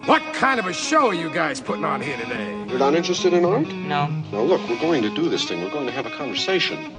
What kind of a show are you guys putting on here today? You're not interested in art? No. Now look, we're going to do this thing. We're going to have a conversation.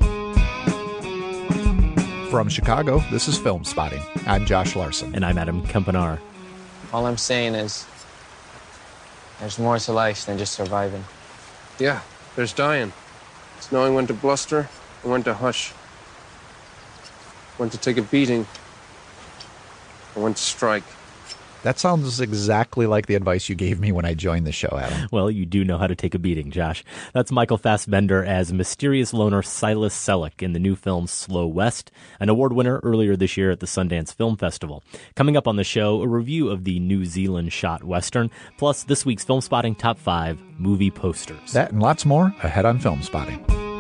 From Chicago, this is Film Spotting. I'm Josh Larson. And I'm Adam Kempenaar. All I'm saying is, there's more to life than just surviving. Yeah, there's dying. It's knowing when to bluster and when to hush. When to take a beating and when to strike. That sounds exactly like the advice you gave me when I joined the show, Adam. Well, you do know how to take a beating, Josh. That's Michael Fassbender as mysterious loner Silas Selleck in the new film Slow West, an award winner earlier this year at the Sundance Film Festival. Coming up on the show, a review of the New Zealand shot Western, plus this week's Film Spotting Top 5 movie posters. That and lots more ahead on Film Spotting.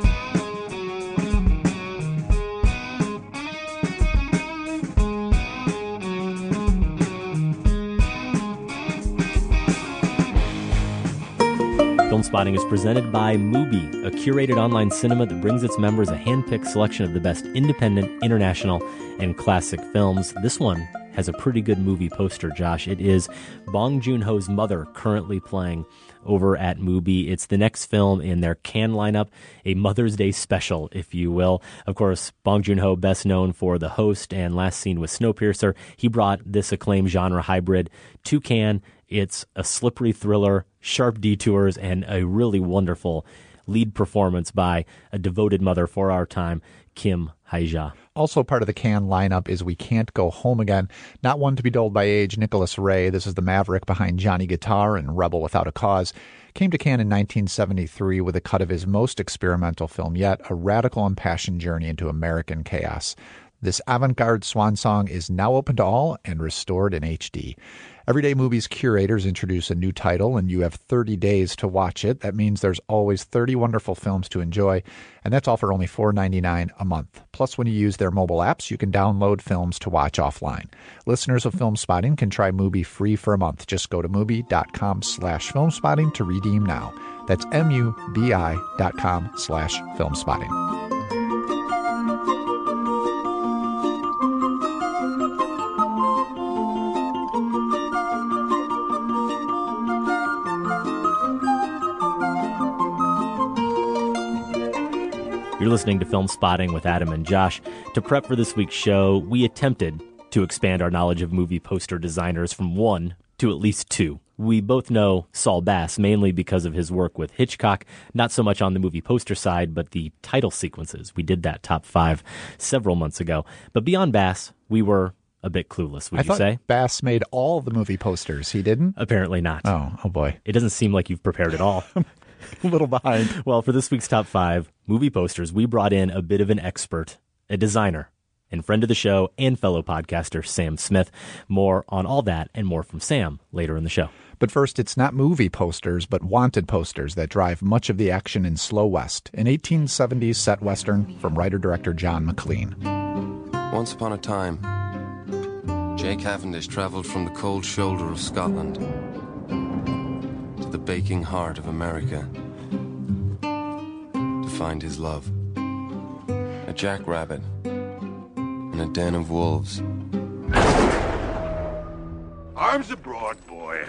Film Spotting is presented by Mubi, a curated online cinema that brings its members a hand-picked selection of the best independent, international, and classic films. This one has a pretty good movie poster, Josh. It is Bong Joon-ho's Mother, currently playing over at Mubi. It's the next film in their Cannes lineup, a Mother's Day special, if you will. Of course, Bong Joon-ho, best known for The Host and Last Seen with Snowpiercer. He brought this acclaimed genre hybrid to Cannes. It's a slippery thriller, sharp detours, and a really wonderful lead performance by a devoted mother for our time, Kim Hae-ja. Also part of the Cannes lineup is We Can't Go Home Again. Not one to be dulled by age, Nicholas Ray. This is the maverick behind Johnny Guitar and Rebel Without a Cause. Came to Cannes in 1973 with a cut of his most experimental film yet, a radical impassioned journey into American chaos. This avant-garde swan song is now open to all and restored in HD. Everyday Movies curators introduce a new title, and you have 30 days to watch it. That means there's always 30 wonderful films to enjoy, and that's all for only $4.99 a month. Plus, when you use their mobile apps, you can download films to watch offline. Listeners of Film Spotting can try Mubi free for a month. Just go to Mubi.com/filmspotting to redeem now. That's MUBI.com/filmspotting. You're listening to Film Spotting with Adam and Josh. To prep for this week's show, we attempted to expand our knowledge of movie poster designers from one to at least two. We both know Saul Bass, mainly because of his work with Hitchcock, not so much on the movie poster side, but the title sequences. We did that top 5 several months ago. But beyond Bass, we were a bit clueless, would you say? Bass made all the movie posters. He didn't? Apparently not. Oh boy. It doesn't seem like you've prepared at all. A little behind. Well, for this week's top 5 movie posters, we brought in a bit of an expert, a designer, and friend of the show and fellow podcaster, Sam Smith. More on all that and more from Sam later in the show. But first, it's not movie posters, but wanted posters that drive much of the action in Slow West, an 1870s set western from writer-director John McLean. Once upon a time, Jay Cavendish traveled from the cold shoulder of Scotland to the baking heart of America to find his love. A jackrabbit in a den of wolves. Arms abroad, boy.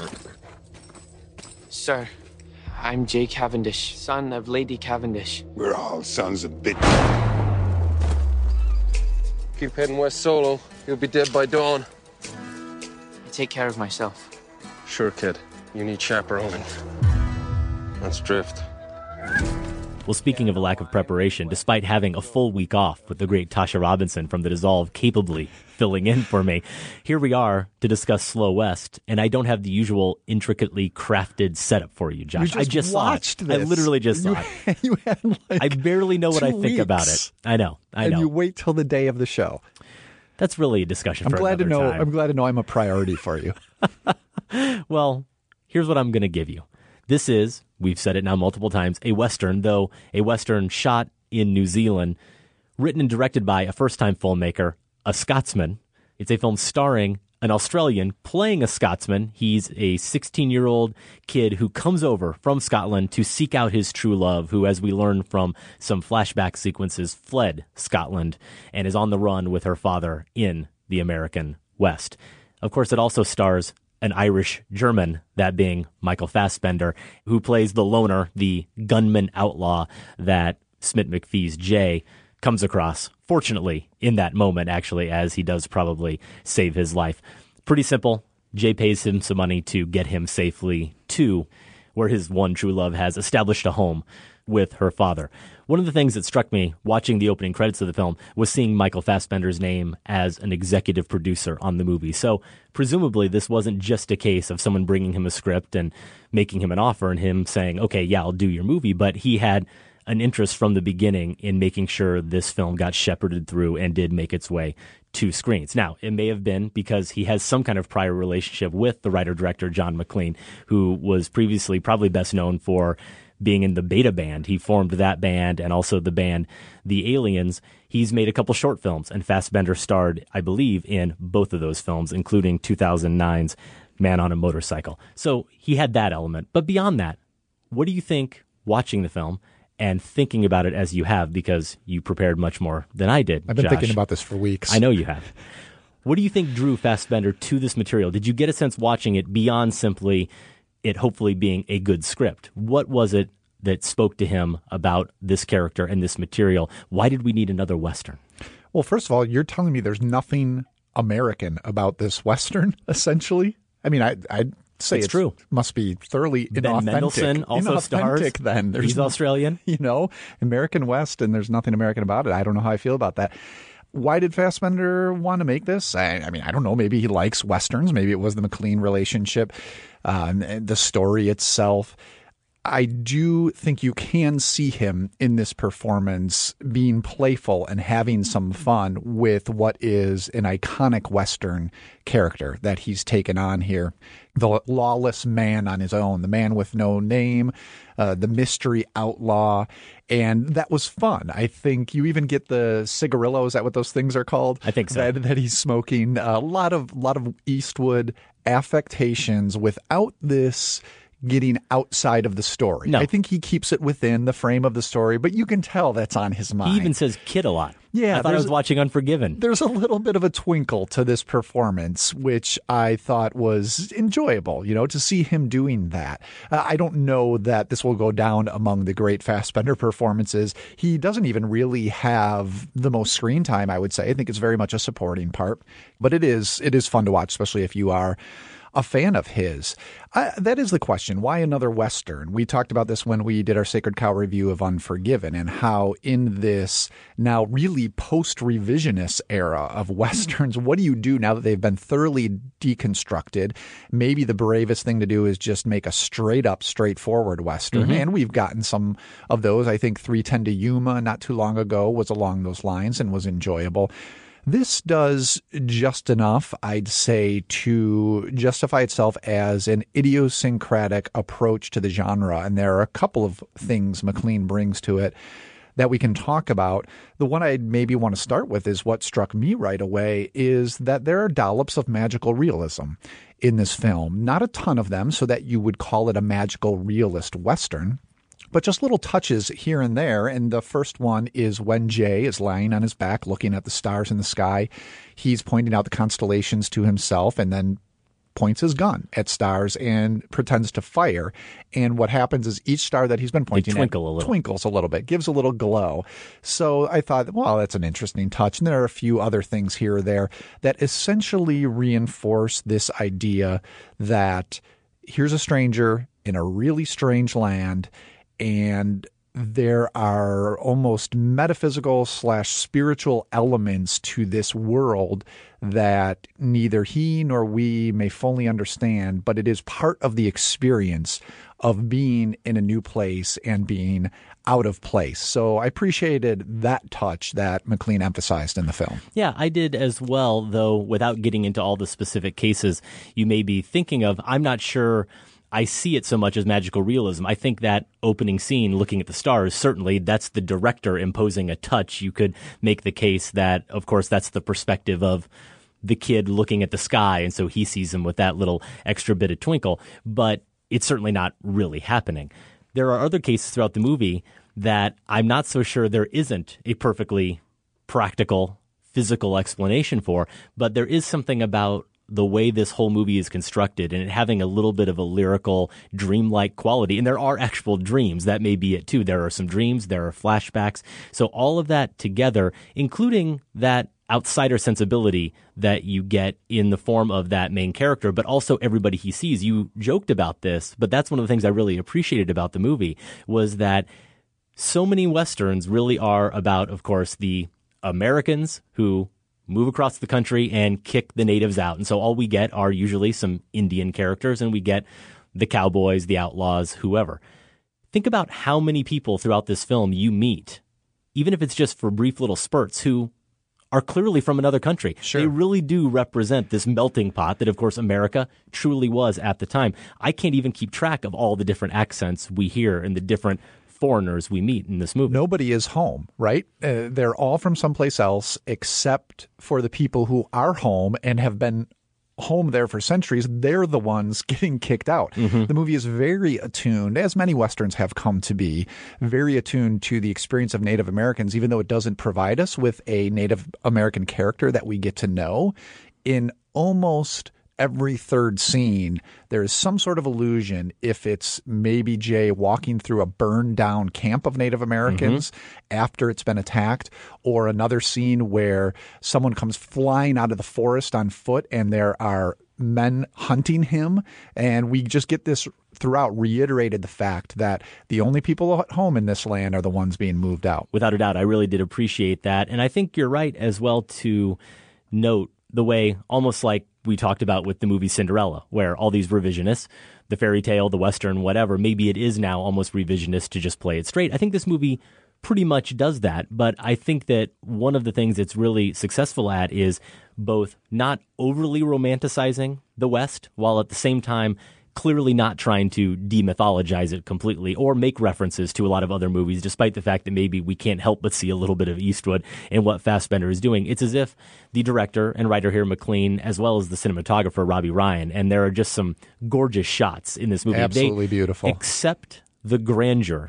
Sir, I'm Jay Cavendish, son of Lady Cavendish. We're all sons of bitches. Keep heading west solo. You'll be dead by dawn. I take care of myself. Sure, kid. You need chaperoning. Let's drift. Well, speaking of a lack of preparation, despite having a full week off with the great Tasha Robinson from The Dissolve capably filling in for me, here we are to discuss Slow West, and I don't have the usual intricately crafted setup for you, Josh. I just watched saw it. this. I literally just saw it. You had I barely know what I 2 think about it. weeks. I know. And you wait till the day of the show. That's really a discussion for another time. I'm glad to know I'm a priority for you. Well, here's what I'm going to give you. This is, we've said it now multiple times, a Western, though a Western shot in New Zealand, written and directed by a first-time filmmaker, a Scotsman. It's a film starring an Australian playing a Scotsman. He's a 16-year-old kid who comes over from Scotland to seek out his true love, who, as we learn from some flashback sequences, fled Scotland and is on the run with her father in the American West. Of course, it also stars an Irish German, that being Michael Fassbender, who plays the loner, the gunman outlaw that Smith McPhee's Jay comes across, fortunately, in that moment, actually, as he does probably save his life. Pretty simple. Jay pays him some money to get him safely to where his one true love has established a home with her father. One of the things that struck me watching the opening credits of the film was seeing Michael Fassbender's name as an executive producer on the movie. So presumably this wasn't just a case of someone bringing him a script and making him an offer and him saying, okay, yeah, I'll do your movie. But he had an interest from the beginning in making sure this film got shepherded through and did make its way to screens. Now, it may have been because he has some kind of prior relationship with the writer-director John McLean, who was previously probably best known for being in the Beta Band. He formed that band and also the band The Aliens. He's made a couple short films, and Fassbender starred, I believe, in both of those films, including 2009's Man on a Motorcycle. So he had that element. But beyond that, what do you think watching the film and thinking about it as you have, because you prepared much more than I did, I've been Josh. thinking about this for weeks. I know you have. What do you think drew Fassbender to this material? Did you get a sense watching it beyond simply it hopefully being a good script? What was it that spoke to him about this character and this material? Why did we need another Western? Well, first of all, you're telling me there's nothing American about this Western, essentially? I mean, I'd say it's true. Must be thoroughly Ben inauthentic. Mendelsohn also stars. Then. He's Australian. You know, American West, and there's nothing American about it. I don't know how I feel about that. Why did Fassbender want to make this? I mean, I don't know. Maybe he likes Westerns. Maybe it was the McLean relationship, the story itself. I do think you can see him in this performance being playful and having some fun with what is an iconic Western character that he's taken on here. The lawless man on his own, the man with no name, the mystery outlaw. And that was fun. I think you even get the cigarillo. Is that what those things are called? I think so. That he's smoking. A lot of Eastwood affectations without this getting outside of the story. No. I think he keeps it within the frame of the story, but you can tell that's on his mind. He even says kid a lot. Yeah, I thought I was watching Unforgiven. There's a little bit of a twinkle to this performance, which I thought was enjoyable, to see him doing that. I don't know that this will go down among the great Fassbender performances. He doesn't even really have the most screen time, I would say. I think it's very much a supporting part, but it is fun to watch, especially if you are a fan of his. That is the question. Why another Western? We talked about this when we did our Sacred Cow review of Unforgiven, and how in this now really post-revisionist era of Westerns, what do you do now that they've been thoroughly deconstructed? Maybe the bravest thing to do is just make a straight-up, straightforward Western, and we've gotten some of those. I think 3:10 to Yuma not too long ago was along those lines and was enjoyable. This does just enough, I'd say, to justify itself as an idiosyncratic approach to the genre. And there are a couple of things McLean brings to it that we can talk about. The one I'd maybe want to start with is what struck me right away is that there are dollops of magical realism in this film. Not a ton of them, so that you would call it a magical realist Western, but just little touches here and there. And the first one is when Jay is lying on his back looking at the stars in the sky. He's pointing out the constellations to himself and then points his gun at stars and pretends to fire. And what happens is each star that he's been pointing at twinkles a little bit, gives a little glow. So I thought, well, that's an interesting touch. And there are a few other things here or there that essentially reinforce this idea that here's a stranger in a really strange land, and there are almost metaphysical / spiritual elements to this world that neither he nor we may fully understand, but it is part of the experience of being in a new place and being out of place. So I appreciated that touch that McLean emphasized in the film. Yeah, I did as well, though without getting into all the specific cases you may be thinking of. I'm not sure I see it so much as magical realism. I think that opening scene, looking at the stars, certainly that's the director imposing a touch. You could make the case that, of course, that's the perspective of the kid looking at the sky, and so he sees him with that little extra bit of twinkle. But it's certainly not really happening. There are other cases throughout the movie that I'm not so sure there isn't a perfectly practical, physical explanation for, but there is something about the way this whole movie is constructed and it having a little bit of a lyrical, dreamlike quality. And there are actual dreams. That may be it too. There are some dreams. There are flashbacks. So all of that together, including that outsider sensibility that you get in the form of that main character, but also everybody he sees. You joked about this, but that's one of the things I really appreciated about the movie was that so many Westerns really are about, of course, the Americans who move across the country and kick the natives out. And so all we get are usually some Indian characters, and we get the cowboys, the outlaws, whoever. Think about how many people throughout this film you meet, even if it's just for brief little spurts, who are clearly from another country. Sure. They really do represent this melting pot that, of course, America truly was at the time. I can't even keep track of all the different accents we hear and the different foreigners we meet in this movie. Nobody is home, right? They're all from someplace else except for the people who are home and have been home there for centuries. They're the ones getting kicked out. Mm-hmm. The movie is very attuned, as many Westerns have come to be, very attuned to the experience of Native Americans, even though it doesn't provide us with a Native American character that we get to know. In almost every third scene, there is some sort of allusion, if it's maybe Jay walking through a burned down camp of Native Americans after it's been attacked, or another scene where someone comes flying out of the forest on foot and there are men hunting him. And we just get this throughout reiterated the fact that the only people at home in this land are the ones being moved out. Without a doubt, I really did appreciate that. And I think you're right as well to note the way, almost like we talked about with the movie Cinderella, where all these revisionists, the fairy tale, the Western, whatever, maybe it is now almost revisionist to just play it straight. I think this movie pretty much does that. But I think that one of the things it's really successful at is both not overly romanticizing the West, while at the same time clearly not trying to demythologize it completely or make references to a lot of other movies, despite the fact that maybe we can't help but see a little bit of Eastwood in what Fassbender is doing. It's as if the director and writer here, McLean, as well as the cinematographer, Robbie Ryan, and there are just some gorgeous shots in this movie. Absolutely beautiful. Accept the grandeur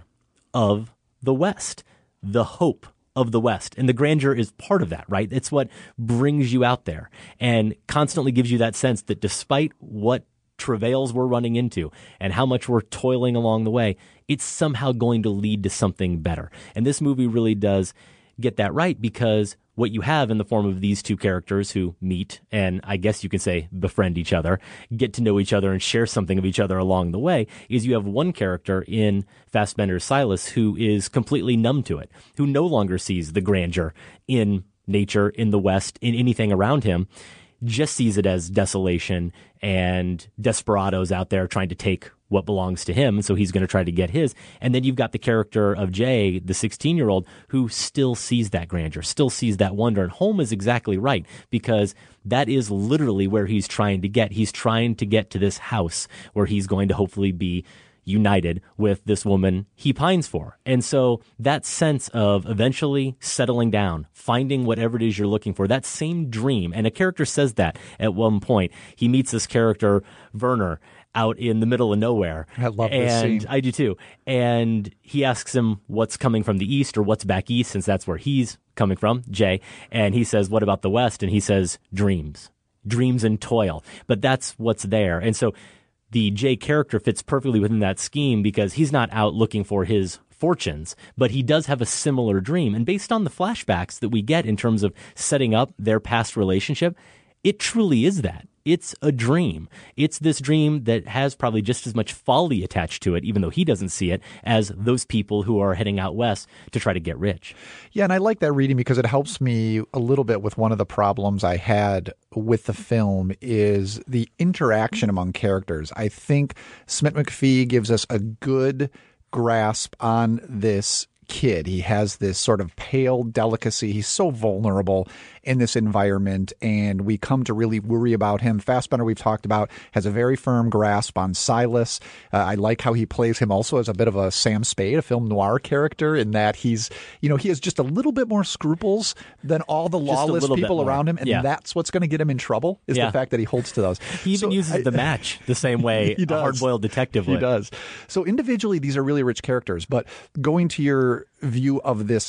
of the West, the hope of the West. And the grandeur is part of that, right? It's what brings you out there and constantly gives you that sense that despite what travails we're running into and how much we're toiling along the way, it's somehow going to lead to something better. And this movie really does get that right, because what you have in the form of these two characters who meet and I guess you can say befriend each other, get to know each other and share something of each other along the way, is you have one character in Fassbender's Silas who is completely numb to it, who no longer sees the grandeur in nature, in the West, in anything around him, just sees it as desolation and desperados out there trying to take what belongs to him. So he's going to try to get his. And then you've got the character of Jay, the 16-year-old, who still sees that grandeur, still sees that wonder. And home is exactly right, because that is literally where he's trying to get. He's trying to get to this house where he's going to hopefully be united with this woman he pines for. And so that sense of eventually settling down, finding whatever it is you're looking for, that same dream. And a character says that at one point. He meets this character, Werner, out in the middle of nowhere. I love this scene. I do too. And he asks him what's coming from the east or what's back east, since that's where he's coming from, Jay. And he says, what about the West? And he says, dreams and toil. But that's what's there. And so the Jay character fits perfectly within that scheme, because he's not out looking for his fortunes, but he does have a similar dream. And based on the flashbacks that we get in terms of setting up their past relationship, it truly is that. It's a dream. It's this dream that has probably just as much folly attached to it, even though he doesn't see it, as those people who are heading out west to try to get rich. Yeah, and I like that reading because it helps me a little bit with one of the problems I had with the film is the interaction among characters. I think Smit-McPhee gives us a good grasp on this kid. He has this sort of pale delicacy. He's so vulnerable in this environment, and we come to really worry about him. Fassbender, we've talked about, has a very firm grasp on Silas. I like how he plays him also as a bit of a Sam Spade, a film noir character, in that he's, he has just a little bit more scruples than all the lawless people around him, and that's what's going to get him in trouble, is the fact that he holds to those. He even uses the match the same way a hard-boiled detective would. He does. So individually, these are really rich characters, but going to your view of this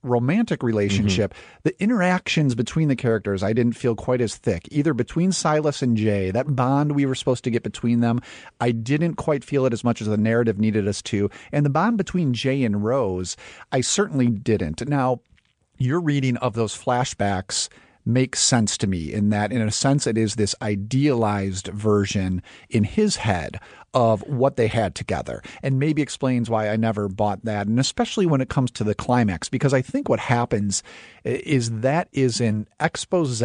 romantic relationship, the interactions between the characters I didn't feel quite as thick, either between Silas and Jay. That bond we were supposed to get between them, I didn't quite feel it as much as the narrative needed us to. And the bond between Jay and Rose, I certainly didn't. Now, your reading of those flashbacks makes sense to me in that, in a sense, it is this idealized version in his head of what they had together, and maybe explains why I never bought that. And especially when it comes to the climax, because I think what happens is that is an expose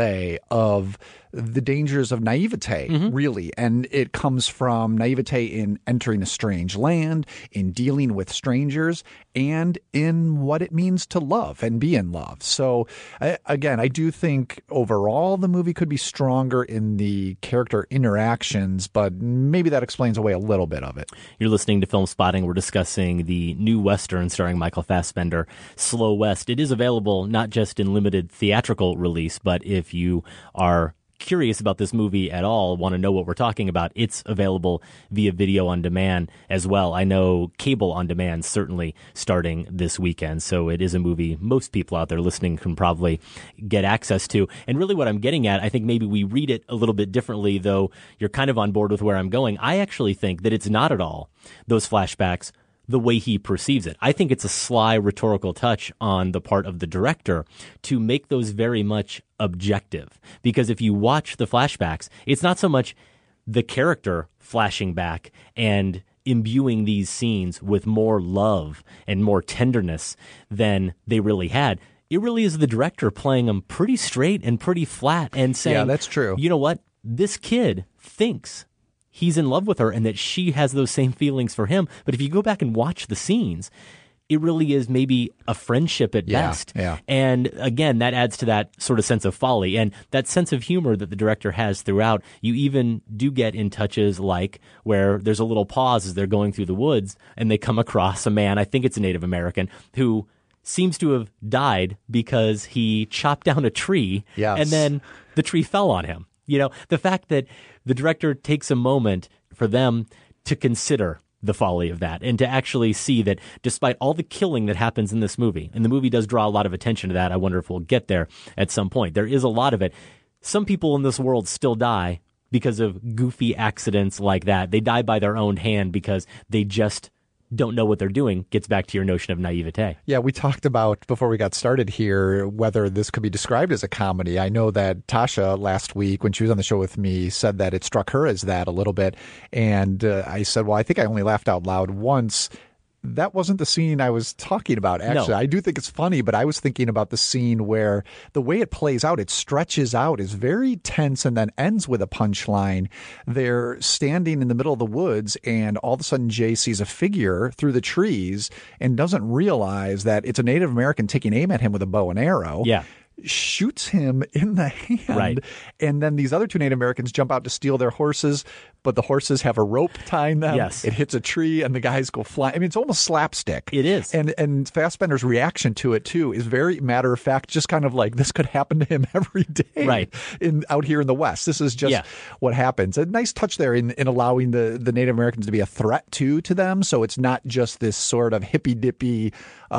of the dangers of naivete, really. And it comes from naivete in entering a strange land, in dealing with strangers, and in what it means to love and be in love. So again, I do think overall the movie could be stronger in the character interactions, but maybe that explains away a little bit of it. You're listening to Film Spotting. We're discussing the new Western starring Michael Fassbender, Slow West. It is available not just in limited theatrical release, but if you are curious about this movie at all, want to know what we're talking about, it's available via video on demand as well. I know cable on demand certainly starting this weekend, so it is a movie most people out there listening can probably get access to. And really what I'm getting at, I think maybe we read it a little bit differently, though you're kind of on board with where I'm going. I actually think that it's not at all those flashbacks the way he perceives it. I think it's a sly rhetorical touch on the part of the director to make those very much objective. Because if you watch the flashbacks, it's not so much the character flashing back and imbuing these scenes with more love and more tenderness than they really had. It really is the director playing them pretty straight and pretty flat and saying, yeah, that's true. You know what? This kid thinks he's in love with her and that she has those same feelings for him. But if you go back and watch the scenes, it really is maybe a friendship at best. Yeah. And again, that adds to that sort of sense of folly and that sense of humor that the director has throughout. You even do get in touches like where there's a little pause as they're going through the woods and they come across a man, I think it's a Native American, who seems to have died because he chopped down a tree and then the tree fell on him. You know, the fact that the director takes a moment for them to consider the folly of that and to actually see that despite all the killing that happens in this movie, and the movie does draw a lot of attention to that, I wonder if we'll get there at some point. There is a lot of it. Some people in this world still die because of goofy accidents like that. They die by their own hand because they just don't know what they're doing. Gets back to your notion of naivete. Yeah, we talked about before we got started here whether this could be described as a comedy. I know that Tasha last week when she was on the show with me said that it struck her as that a little bit. And I said, well, I think I only laughed out loud once. That wasn't the scene I was talking about, actually. No. I do think it's funny, but I was thinking about the scene where the way it plays out, it stretches out, is very tense and then ends with a punchline. They're standing in the middle of the woods and all of a sudden Jay sees a figure through the trees and doesn't realize that it's a Native American taking aim at him with a bow and arrow. Yeah. Shoots him in the hand. Right. And then these other two Native Americans jump out to steal their horses, but the horses have a rope tying them. Yes. It hits a tree and the guys go flying. I mean, it's almost slapstick. It is. And Fassbender's reaction to it, too, is very matter of fact, just kind of like this could happen to him every day right. out here in the West. This is just what happens. A nice touch there in allowing the Native Americans to be a threat, to them. So it's not just this sort of hippy-dippy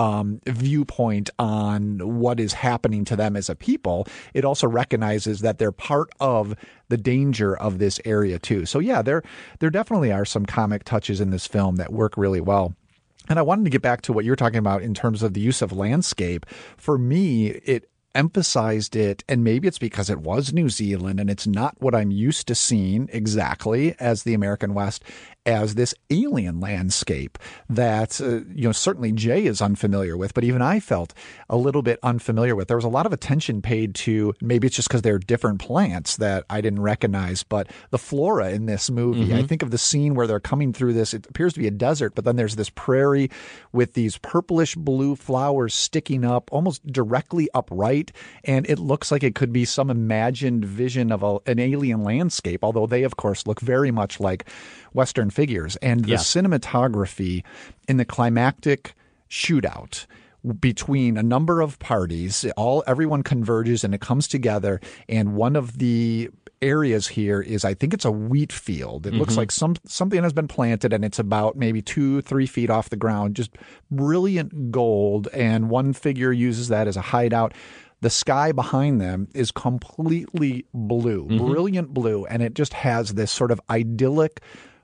viewpoint on what is happening to them as a people. It also recognizes that they're part of the danger of this area too. So yeah, there definitely are some comic touches in this film that work really well. And I wanted to get back to what you're talking about in terms of the use of landscape. For me, it emphasized it, and maybe it's because it was New Zealand and it's not what I'm used to seeing exactly as the American West, as this alien landscape that, certainly Jay is unfamiliar with, but even I felt a little bit unfamiliar with. There was a lot of attention paid to, maybe it's just because they're different plants that I didn't recognize, but the flora in this movie. I think of the scene where they're coming through this, it appears to be a desert, but then there's this prairie with these purplish blue flowers sticking up almost directly upright, and it looks like it could be some imagined vision of an alien landscape, although they, of course, look very much like Western figures. And the cinematography in the climactic shootout between a number of parties. Everyone converges and it comes together. And one of the areas here is, I think it's a wheat field. It looks like something has been planted, and it's about maybe 2-3 feet off the ground. Just brilliant gold. And one figure uses that as a hideout. The sky behind them is completely blue, brilliant blue, and it just has this sort of idyllic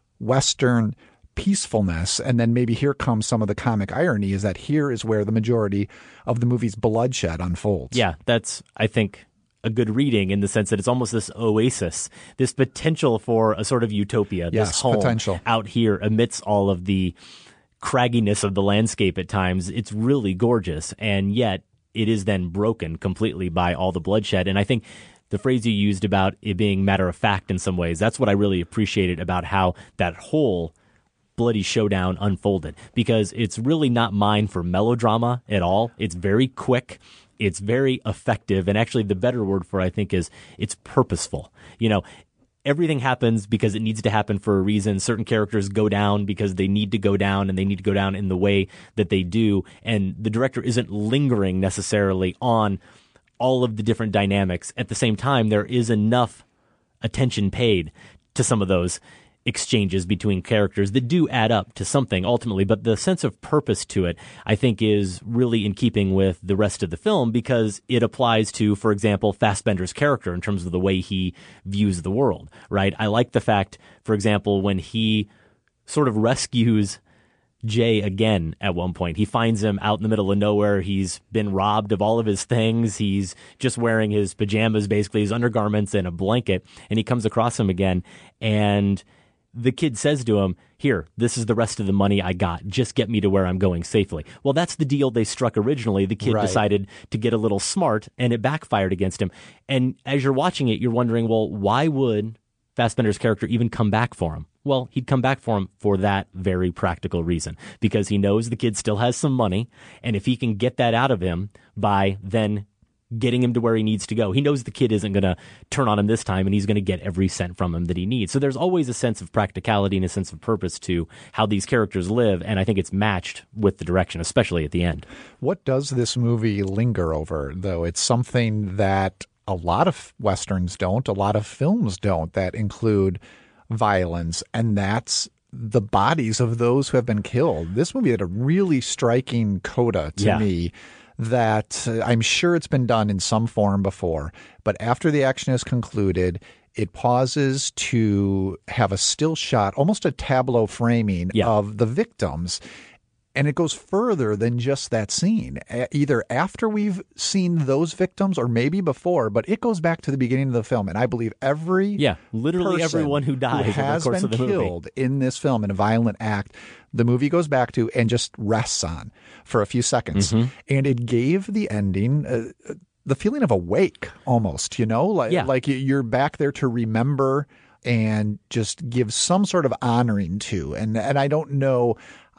Western peacefulness. And then maybe here comes some of the comic irony, is that here is where the majority of the movie's bloodshed unfolds. Yeah, that's, I think, a good reading in the sense that it's almost this oasis, this potential for a sort of utopia, this home potential out here amidst all of the cragginess of the landscape at times. It's really gorgeous, and yet it is then broken completely by all the bloodshed. And I think the phrase you used about it being matter of fact in some ways, that's what I really appreciated about how that whole bloody showdown unfolded, because it's really not mined for melodrama at all. It's very quick. It's very effective. And actually the better word for it, I think, is it's purposeful. You know, everything happens because it needs to happen for a reason. Certain characters go down because they need to go down, and they need to go down in the way that they do. And the director isn't lingering necessarily on all of the different dynamics. At the same time, there is enough attention paid to some of those exchanges between characters that do add up to something ultimately, but the sense of purpose to it, I think, is really in keeping with the rest of the film, because it applies to, for example, Fassbender's character in terms of the way he views the world, right? I like the fact, for example, when he sort of rescues Jay again at one point. He finds him out in the middle of nowhere. He's been robbed of all of his things. He's just wearing his pajamas, basically his undergarments and a blanket, and he comes across him again, and the kid says to him, "Here, this is the rest of the money I got. Just get me to where I'm going safely." Well, that's the deal they struck originally. The kid decided to get a little smart, and it backfired against him. And as you're watching it, you're wondering, well, why would Fassbender's character even come back for him? Well, he'd come back for him for that very practical reason, because he knows the kid still has some money, and if he can get that out of him by then getting him to where he needs to go, he knows the kid isn't going to turn on him this time, and he's going to get every cent from him that he needs. So there's always a sense of practicality and a sense of purpose to how these characters live, and I think it's matched with the direction, especially at the end. What does this movie linger over, though? It's something that a lot of Westerns don't, a lot of films don't, that include violence, and that's the bodies of those who have been killed. This movie had a really striking coda to me that I'm sure it's been done in some form before, but after the action is concluded, it pauses to have a still shot, almost a tableau framing of the victims. And it goes further than just that scene, either after we've seen those victims or maybe before, but it goes back to the beginning of the film. And I believe literally everyone who dies who has over the course been of the movie killed in this film in a violent act, the movie goes back to and just rests on for a few seconds. And it gave the ending the feeling of a wake almost, you know, like you're back there to remember and just give some sort of honoring to. And I don't know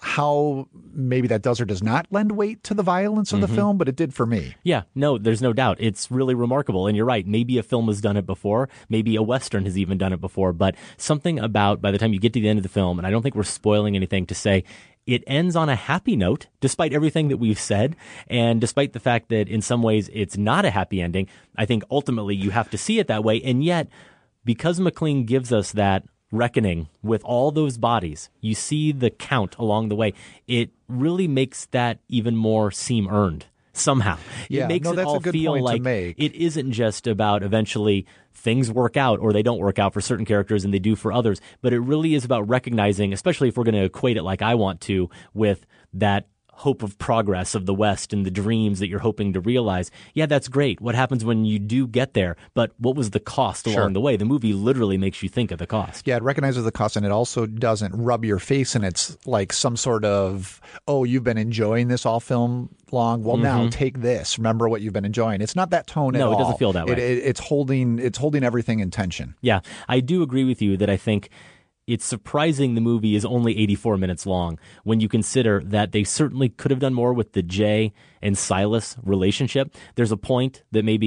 how maybe that does or does not lend weight to the violence of the film, but it did for me. Yeah, no, there's no doubt. It's really remarkable. And you're right. Maybe a film has done it before. Maybe a Western has even done it before. But something about by the time you get to the end of the film, and I don't think we're spoiling anything to say, it ends on a happy note, despite everything that we've said. And despite the fact that in some ways it's not a happy ending, I think ultimately you have to see it that way. And yet, because McLean gives us that reckoning with all those bodies, you see the count along the way, it really makes that even more seem earned somehow. It makes it all feel like it isn't just about eventually things work out or they don't work out for certain characters and they do for others, but it really is about recognizing, especially if we're going to equate it like I want to with that hope of progress of the West and the dreams that you're hoping to realize. Yeah, that's great. What happens when you do get there? But what was the cost along the way? The movie literally makes you think of the cost. Yeah, it recognizes the cost, and it also doesn't rub your face in it's like some sort of, oh, you've been enjoying this all film long. Well, now take this. Remember what you've been enjoying. It's not that tone at all. No, it doesn't feel that way. It's holding everything in tension. Yeah, I do agree with you that I think it's surprising the movie is only 84 minutes long when you consider that they certainly could have done more with the Jay and Silas relationship. There's a point that maybe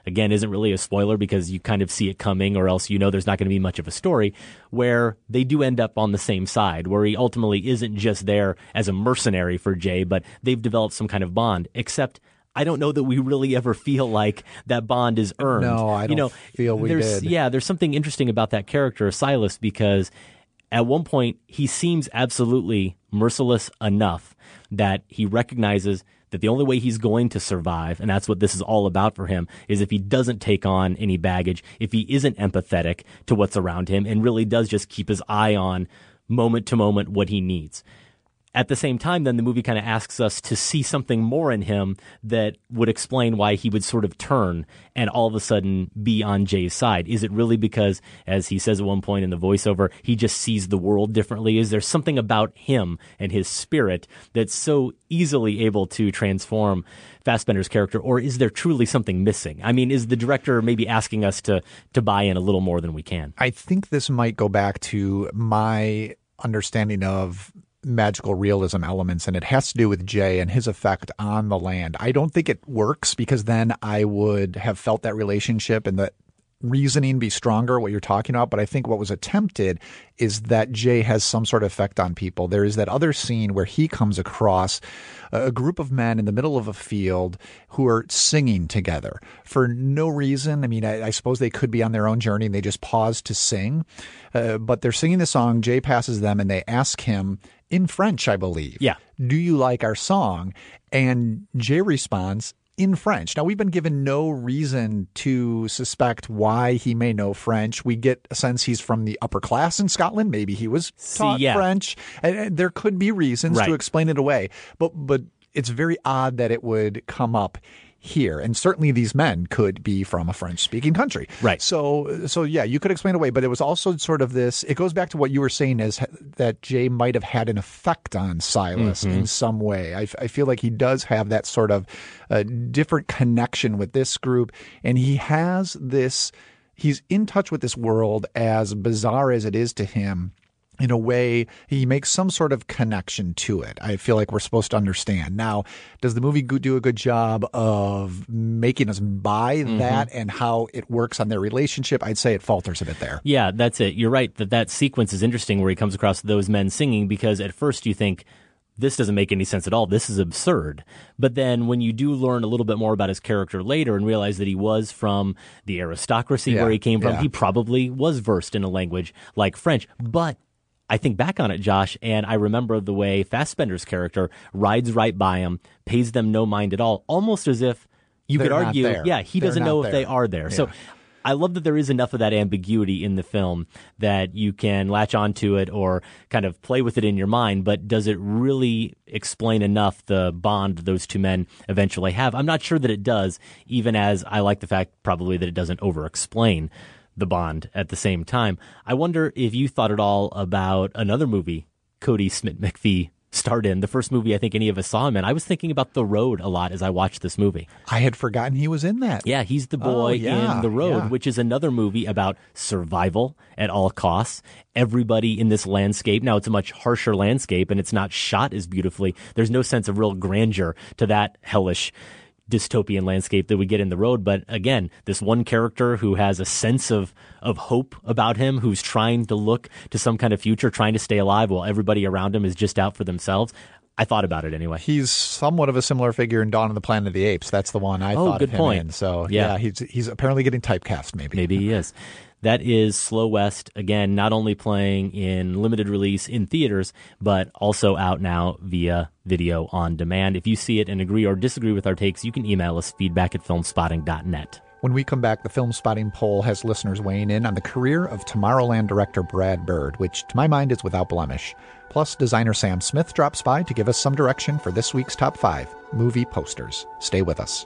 again, isn't really a spoiler because you kind of see it coming, or else you know there's not going to be much of a story, where they do end up on the same side, where he ultimately isn't just there as a mercenary for Jay, but they've developed some kind of bond, except I don't know that we really ever feel like that bond is earned. No, I don't feel we did. Yeah, there's something interesting about that character, Silas, because at one point he seems absolutely merciless enough that he recognizes that the only way he's going to survive, and that's what this is all about for him, is if he doesn't take on any baggage, if he isn't empathetic to what's around him, and really does just keep his eye on moment to moment what he needs. At the same time, then the movie kind of asks us to see something more in him that would explain why he would sort of turn and all of a sudden be on Jay's side. Is it really because, as he says at one point in the voiceover, he just sees the world differently? Is there something about him and his spirit that's so easily able to transform Fassbender's character, or is there truly something missing? I mean, is the director maybe asking us to buy in a little more than we can? I think this might go back to my understanding of magical realism elements, and it has to do with Jay and his effect on the land. I don't think it works because then I would have felt that relationship and the reasoning be stronger, what you're talking about. But I think what was attempted is that Jay has some sort of effect on people. There is that other scene where he comes across a group of men in the middle of a field who are singing together for no reason. I mean, I suppose they could be on their own journey and they just pause to sing. But they're singing the song. Jay passes them and they ask him in French, I believe. Yeah. Do you like our song? And Jay responds in French. Now, we've been given no reason to suspect why he may know French. We get a sense he's from the upper class in Scotland. Maybe he was taught French. And there could be reasons to explain it away. But it's very odd that it would come up here. And certainly these men could be from a French-speaking country. Right. So yeah, you could explain it away, but it was also sort of this, it goes back to what you were saying, is that Jay might have had an effect on Silas in some way. I feel like he does have that sort of different connection with this group, and he has this, he's in touch with this world, as bizarre as it is to him. In a way, he makes some sort of connection to it. I feel like we're supposed to understand. Now, does the movie do a good job of making us buy that and how it works on their relationship? I'd say it falters a bit there. Yeah, that's it. You're right that sequence is interesting where he comes across those men singing, because at first you think, this doesn't make any sense at all. This is absurd. But then when you do learn a little bit more about his character later and realize that he was from the aristocracy where he came from, he probably was versed in a language like French. But I think back on it, Josh, and I remember the way Fassbender's character rides right by him, pays them no mind at all, almost as if you could argue, he doesn't know if they are there. Yeah. So I love that there is enough of that ambiguity in the film that you can latch onto it or kind of play with it in your mind, but does it really explain enough the bond those two men eventually have? I'm not sure that it does, even as I like the fact probably that it doesn't over-explain the bond at the same time. I wonder if you thought at all about another movie Kodi Smit-McPhee starred in, the first movie I think any of us saw him in. I was thinking about The Road a lot as I watched this movie. I had forgotten he was in that. Yeah, he's the boy in The Road, which is another movie about survival at all costs. Everybody in this landscape, now it's a much harsher landscape and it's not shot as beautifully. There's no sense of real grandeur to that hellish dystopian landscape that we get in The Road. But again, this one character who has a sense of hope about him, who's trying to look to some kind of future, trying to stay alive while everybody around him is just out for themselves. I thought about it anyway. He's somewhat of a similar figure in Dawn of the Planet of the Apes. That's the one I thought good of him point. in. So yeah, he's apparently getting typecast maybe. Maybe he is. That is Slow West, again, not only playing in limited release in theaters, but also out now via video on demand. If you see it and agree or disagree with our takes, you can email us feedback@filmspotting.net. When we come back, the Film Spotting poll has listeners weighing in on the career of Tomorrowland director Brad Bird, which to my mind is without blemish. Plus, designer Sam Smith drops by to give us some direction for this week's Top 5 movie posters. Stay with us.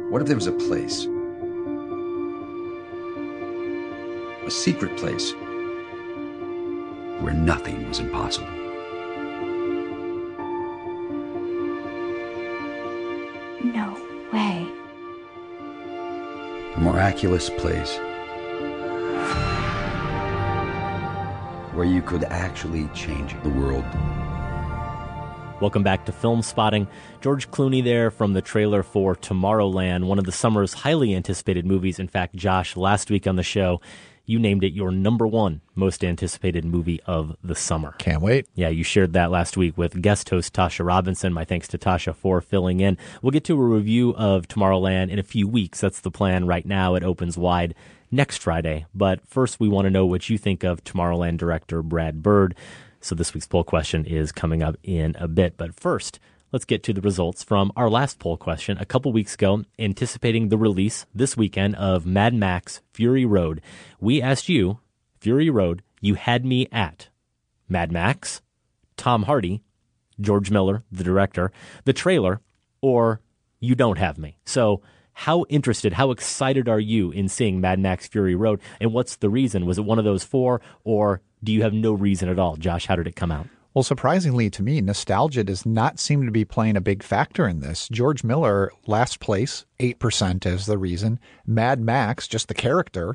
What if there was a place? A secret place where nothing was impossible. No way. A miraculous place where you could actually change the world. Welcome back to Film Spotting. George Clooney there from the trailer for Tomorrowland, one of the summer's highly anticipated movies. In fact, Josh, last week on the show, you named it your number one most anticipated movie of the summer. Can't wait. Yeah, you shared that last week with guest host Tasha Robinson. My thanks to Tasha for filling in. We'll get to a review of Tomorrowland in a few weeks. That's the plan right now. It opens wide next Friday. But first, we want to know what you think of Tomorrowland director Brad Bird. So this week's poll question is coming up in a bit. But first, let's get to the results from our last poll question a couple weeks ago, anticipating the release this weekend of Mad Max Fury Road. We asked you, Fury Road, you had me at Mad Max, Tom Hardy, George Miller, the director, the trailer, or you don't have me. So how interested, how excited are you in seeing Mad Max Fury Road? And what's the reason? Was it one of those four, or do you have no reason at all? Josh, how did it come out? Well, surprisingly to me, nostalgia does not seem to be playing a big factor in this. George Miller, last place, 8% as the reason. Mad Max, just the character,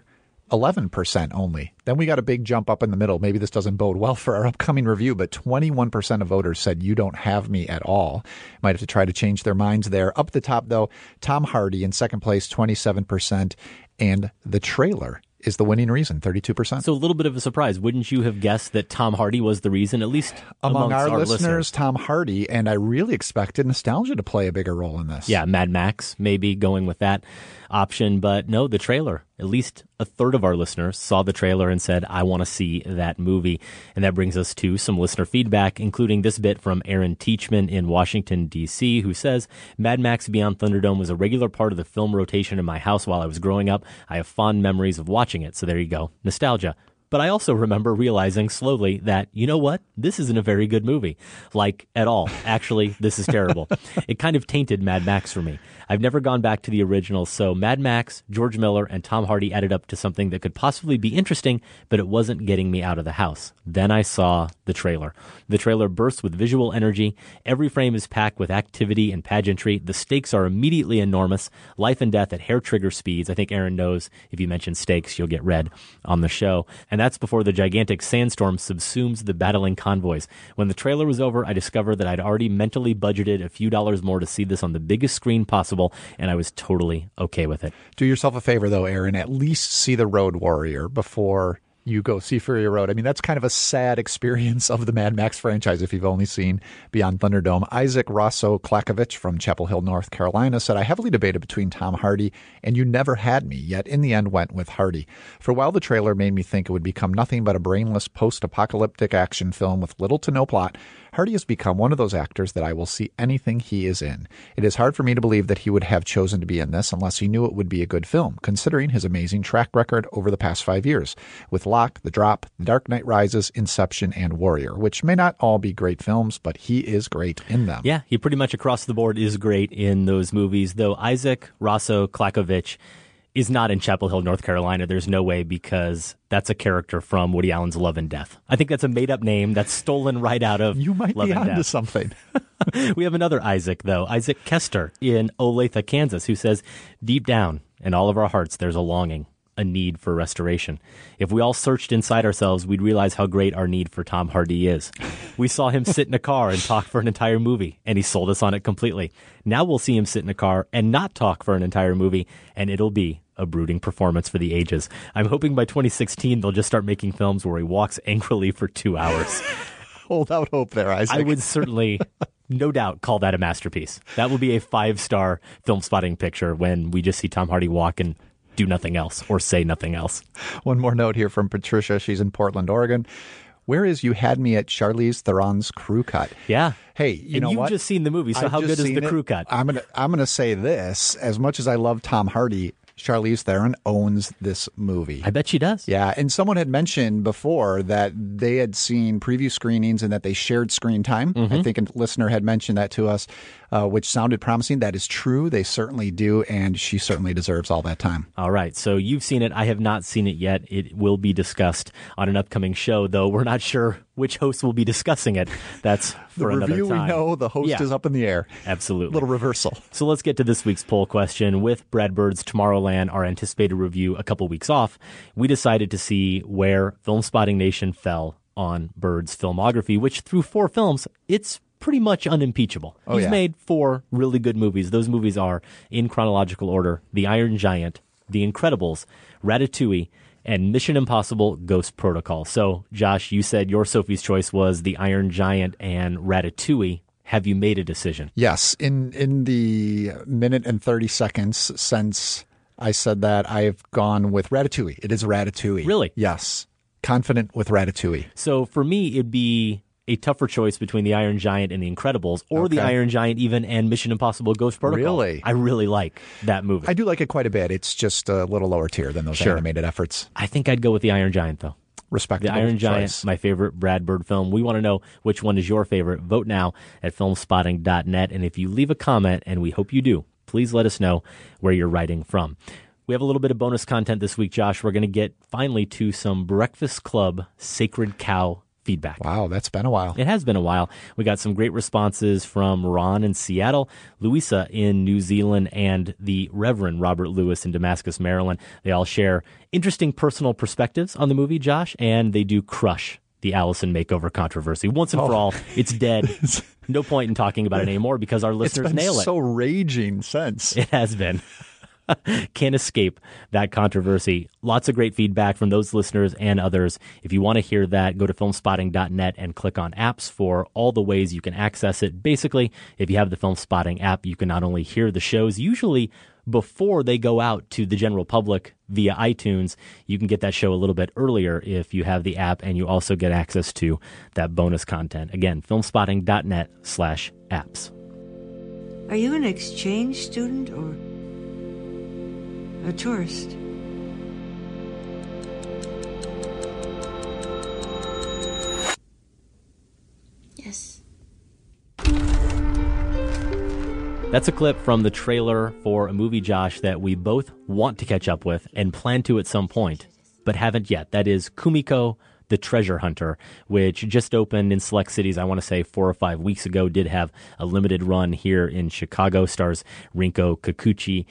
11% only. Then we got a big jump up in the middle. Maybe this doesn't bode well for our upcoming review, but 21% of voters said you don't have me at all. Might have to try to change their minds there. Up the top, though, Tom Hardy in second place, 27%, and the trailer is the winning reason, 32%. So a little bit of a surprise. Wouldn't you have guessed that Tom Hardy was the reason, at least among our listeners? Tom Hardy, and I really expected nostalgia to play a bigger role in this. Yeah, Mad Max, maybe going with that option, but no, the trailer. At least a third of our listeners saw the trailer and said, I want to see that movie. And that brings us to some listener feedback, including this bit from Aaron Teachman in Washington, D.C., who says, Mad Max Beyond Thunderdome was a regular part of the film rotation in my house while I was growing up. I have fond memories of watching it. So there you go. Nostalgia. But I also remember realizing slowly that, you know what? This isn't a very good movie. Like, at all. Actually, this is terrible. It kind of tainted Mad Max for me. I've never gone back to the original, so Mad Max, George Miller, and Tom Hardy added up to something that could possibly be interesting, but it wasn't getting me out of the house. Then I saw the trailer. The trailer bursts with visual energy. Every frame is packed with activity and pageantry. The stakes are immediately enormous. Life and death at hair-trigger speeds. I think Aaron knows if you mention stakes, you'll get red on the show. And that's before the gigantic sandstorm subsumes the battling convoys. When the trailer was over, I discovered that I'd already mentally budgeted a few dollars more to see this on the biggest screen possible, and I was totally okay with it. Do yourself a favor, though, Aaron. At least see The Road Warrior before you go see Fury Road. I mean, that's kind of a sad experience of the Mad Max franchise if you've only seen Beyond Thunderdome. Isaac Rosso Klakovich from Chapel Hill, North Carolina said, I heavily debated between Tom Hardy and You Never Had Me, yet in the end went with Hardy. For a while, the trailer made me think it would become nothing but a brainless post-apocalyptic action film with little to no plot. Hardy has become one of those actors that I will see anything he is in. It is hard for me to believe that he would have chosen to be in this unless he knew it would be a good film, considering his amazing track record over the past 5 years, with Locke, The Drop, The Dark Knight Rises, Inception, and Warrior, which may not all be great films, but he is great in them. Yeah, he pretty much across the board is great in those movies, though Isaac Rosso Klakovich is not in Chapel Hill, North Carolina. There's no way, because that's a character from Woody Allen's Love and Death. I think that's a made-up name that's stolen right out of You might Love be and onto Death. something. We have another Isaac, though, Isaac Kester in Olathe, Kansas, who says, deep down in all of our hearts, there's a longing, a need for restoration. If we all searched inside ourselves, we'd realize how great our need for Tom Hardy is. We saw him sit in a car and talk for an entire movie, and he sold us on it completely. Now we'll see him sit in a car and not talk for an entire movie, and it'll be a brooding performance for the ages. I'm hoping by 2016 they'll just start making films where he walks angrily for 2 hours. Hold out hope there, Isaac. I would certainly, no doubt, call that a masterpiece. That would be a 5-star Film Spotting picture when we just see Tom Hardy walk and do nothing else or say nothing else. One more note here from Patricia. She's in Portland, Oregon. Where is You Had Me at Charlize Theron's crew cut? Yeah. Hey, you know you've what? just seen the movie, so how good is the crew cut? I'm gonna say this. As much as I love Tom Hardy, Charlize Theron owns this movie. I bet she does. Yeah, and someone had mentioned before that they had seen preview screenings and that they shared screen time. I think a listener had mentioned that to us, which sounded promising. That is true. They certainly do, and she certainly deserves all that time. All right, so you've seen it. I have not seen it yet. It will be discussed on an upcoming show, though we're not sure which host will be discussing it. That's for another time. The review, we know. The host is up in the air. Absolutely. Little reversal. So let's get to this week's poll question. With Brad Bird's Tomorrowland, our anticipated review a couple weeks off, we decided to see where Film Spotting Nation fell on Bird's filmography, which through 4 films, it's pretty much unimpeachable. He's made 4 really good movies. Those movies are, in chronological order, The Iron Giant, The Incredibles, Ratatouille, and Mission Impossible Ghost Protocol. So, Josh, you said your Sophie's Choice was The Iron Giant and Ratatouille. Have you made a decision? Yes. In the minute and 30 seconds since I said that, I've gone with Ratatouille. It is Ratatouille. Really? Yes. Confident with Ratatouille. So for me, it'd be a tougher choice between The Iron Giant and The Incredibles, or The Iron Giant even and Mission Impossible Ghost Protocol. Really? I really like that movie. I do like it quite a bit. It's just a little lower tier than those animated efforts. I think I'd go with The Iron Giant, though. Respectable The Iron Giant, choice. my favorite Brad Bird film. We want to know which one is your favorite. Vote now at filmspotting.net. And if you leave a comment, and we hope you do, please let us know where you're writing from. We have a little bit of bonus content this week, Josh. We're going to get finally to some Breakfast Club Sacred Cow feedback. Wow, that's been a while. It has been a while. We got some great responses from Ron in Seattle, Louisa in New Zealand, and the Reverend Robert Lewis in Damascus, Maryland. They all share interesting personal perspectives on the movie, Josh, and they do crush the Allison makeover controversy. Once and for all, it's dead. No point in talking about it anymore because our listeners nail it. It's been so raging since. It has been. Can't escape that controversy. Lots of great feedback from those listeners and others. If you want to hear that, go to filmspotting.net and click on apps for all the ways you can access it. Basically, if you have the Film Spotting app, you can not only hear the shows, usually before they go out to the general public via iTunes, you can get that show a little bit earlier if you have the app, and you also get access to that bonus content. Again, filmspotting.net/apps. Are you an exchange student or a tourist? Yes. That's a clip from the trailer for a movie, Josh, that we both want to catch up with and plan to at some point, but haven't yet. That is Kumiko the Treasure Hunter, which just opened in select cities, I want to say 4 or 5 weeks ago, did have a limited run here in Chicago, stars Rinko Kikuchi,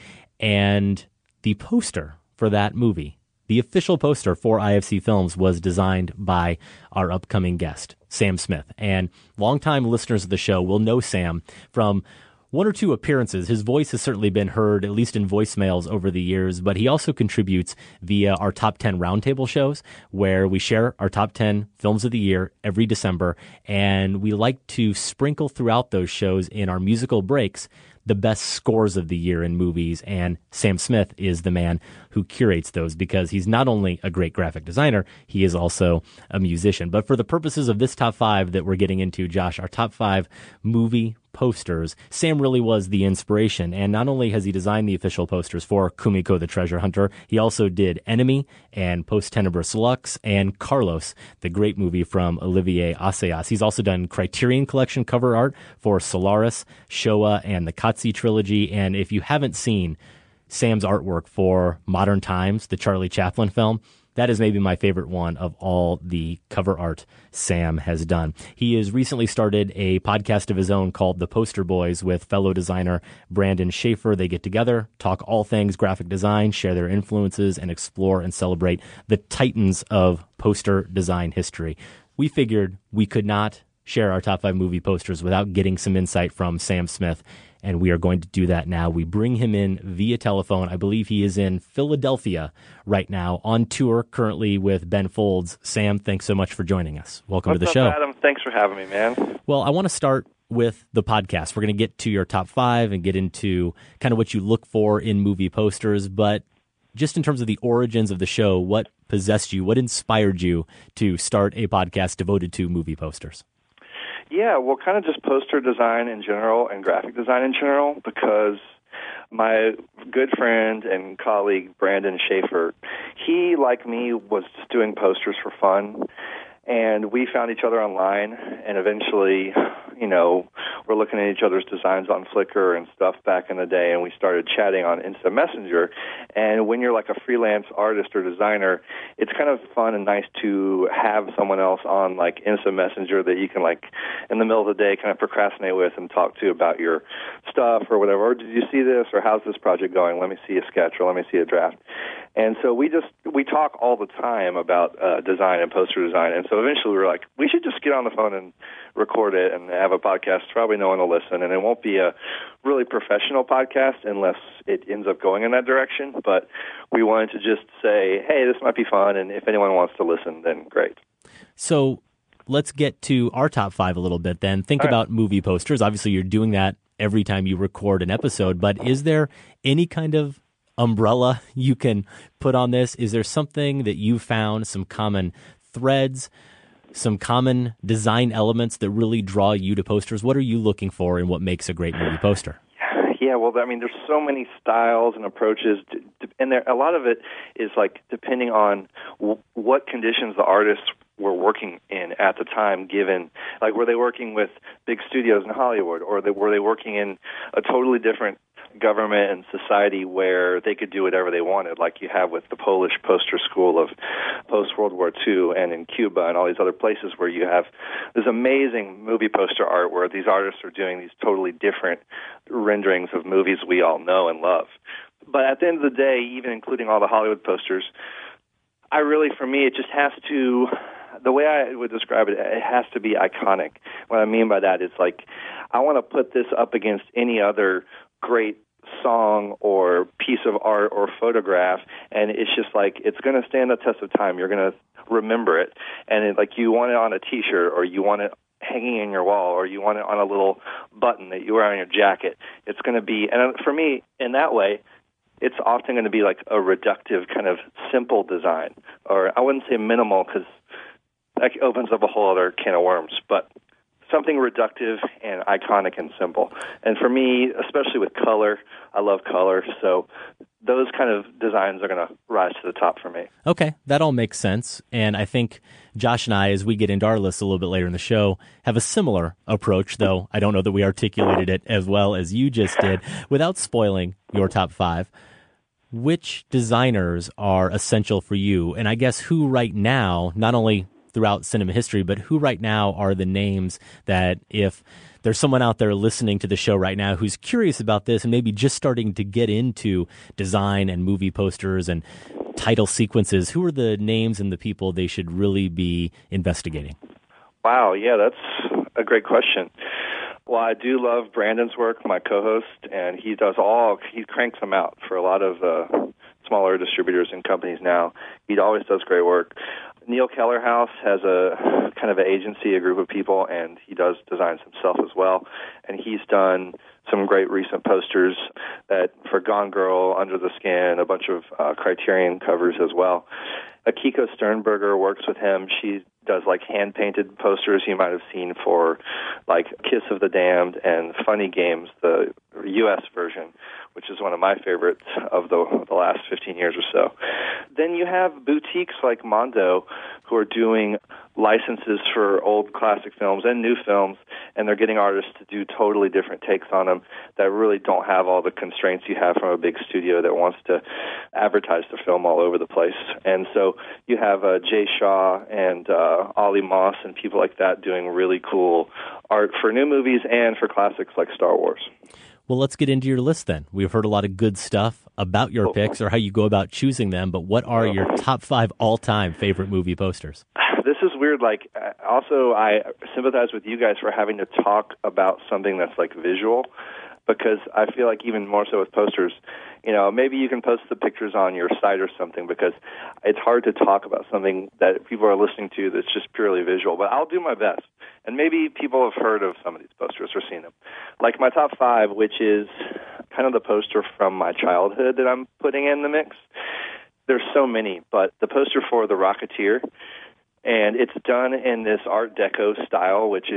and the poster for that movie, the official poster for IFC Films, was designed by our upcoming guest, Sam Smith. And longtime listeners of the show will know Sam from 1 or 2 appearances. His voice has certainly been heard, at least in voicemails over the years, but he also contributes via our Top 10 Roundtable shows, where we share our top 10 films of the year every December, and we like to sprinkle throughout those shows in our musical breaks the best scores of the year in movies, and Sam Smith is the man who curates those because he's not only a great graphic designer, he is also a musician. But for the purposes of this top 5 that we're getting into, Josh, our top 5 movie posters, Sam really was the inspiration. And not only has he designed the official posters for Kumiko the Treasure Hunter, he also did Enemy and Post Tenebris Lux and Carlos, the great movie from Olivier Assayas. He's also done Criterion Collection cover art for Solaris, Showa, and the Katsi trilogy. And if you haven't seen Sam's artwork for Modern Times, the Charlie Chaplin film, that is maybe my favorite one of all the cover art Sam has done. He has recently started a podcast of his own called The Poster Boys with fellow designer Brandon Schaefer. They get together, talk all things graphic design, share their influences, and explore and celebrate the titans of poster design history. We figured we could not share our top 5 movie posters without getting some insight from Sam Smith, and we are going to do that now. We bring him in via telephone. I believe he is in Philadelphia right now on tour currently with Ben Folds. Sam, thanks so much for joining us. Welcome to the show. What's up, Adam? Thanks for having me, man. Well, I want to start with the podcast. We're going to get to your top 5 and get into kind of what you look for in movie posters, but just in terms of the origins of the show, what possessed you, what inspired you to start a podcast devoted to movie posters? Yeah, well, kind of just poster design in general and graphic design in general, because My good friend and colleague, Brandon Schaefer, he, like me, was just doing posters for fun. And we found each other online, and eventually, we're looking at each other's designs on Flickr and stuff back in the day, and we started chatting on Instant Messenger. And when you're like a freelance artist or designer, it's kind of fun and nice to have someone else on like Instant Messenger that you can like in the middle of the day kind of procrastinate with and talk to about your stuff or whatever. Or did you see this? Or how's this project going? Let me see a sketch or let me see a draft. And so we talk all the time about design and poster design. And so eventually we were like, we should just get on the phone and record it and have a podcast. Probably no one will listen, and it won't be a really professional podcast unless it ends up going in that direction. But we wanted to just say, hey, this might be fun, and if anyone wants to listen, then great. So let's get to our top 5 a little bit then. Think about movie posters. Obviously, you're doing that every time you record an episode, but is there any kind of umbrella you can put on this? Is there something that you found, some common threads, some common design elements that really draw you to posters? What are you looking for in what makes a great movie poster? Yeah, well, I mean, there's so many styles and approaches, and a lot of it is like depending on what conditions the artists were working in at the time, given, like, were they working with big studios in Hollywood, or were they working in a totally different government and society where they could do whatever they wanted, like you have with the Polish poster school of post-World War II and in Cuba and all these other places where you have this amazing movie poster art where these artists are doing these totally different renderings of movies we all know and love. But at the end of the day, even including all the Hollywood posters, for me, it just has to, the way I would describe it, it has to be iconic. What I mean by that is, like, I want to put this up against any other great song or piece of art or photograph, and it's just like it's going to stand the test of time. You're going to remember it, and you want it on a T-shirt, or you want it hanging in your wall, or you want it on a little button that you wear on your jacket. It's going to be, and for me, in that way, it's often going to be like a reductive kind of simple design, or I wouldn't say minimal because that opens up a whole other can of worms, but something reductive and iconic and simple. And for me, especially with color, I love color, so those kind of designs are going to rise to the top for me. Okay, that all makes sense. And I think Josh and I, as we get into our list a little bit later in the show, have a similar approach, though I don't know that we articulated it as well as you just did. Without spoiling your top 5, which designers are essential for you? And I guess who right now, not only throughout cinema history, but who right now are the names that if there's someone out there listening to the show right now who's curious about this and maybe just starting to get into design and movie posters and title sequences, who are the names and the people they should really be investigating? Wow, yeah, that's a great question. Well, I do love Brandon's work, my co-host, and he cranks them out for a lot of smaller distributors and companies now. He always does great work. Neil Kellerhouse has a kind of an agency, a group of people, and he does designs himself as well. And he's done some great recent posters for Gone Girl, Under the Skin, a bunch of Criterion covers as well. Akiko Sternberger works with him. She does like hand-painted posters you might have seen for like Kiss of the Damned and Funny Games, the U.S. version, which is one of my favorites of the last 15 years or so. Then you have boutiques like Mondo who are doing licenses for old classic films and new films, and they're getting artists to do totally different takes on them that really don't have all the constraints you have from a big studio that wants to advertise the film all over the place. And so you have Jay Shaw and Ollie Moss and people like that doing really cool art for new movies and for classics like Star Wars. Well, let's get into your list then. We've heard a lot of good stuff about your picks or how you go about choosing them, but what are your top 5 all-time favorite movie posters? This is weird. Also, I sympathize with you guys for having to talk about something that's like visual, because I feel like even more so with posters, maybe you can post the pictures on your site or something, because it's hard to talk about something that people are listening to that's just purely visual. But I'll do my best. And maybe people have heard of some of these posters or seen them. Like my top 5, which is kind of the poster from my childhood that I'm putting in the mix. There's so many, but the poster for The Rocketeer, and it's done in this Art Deco style, which is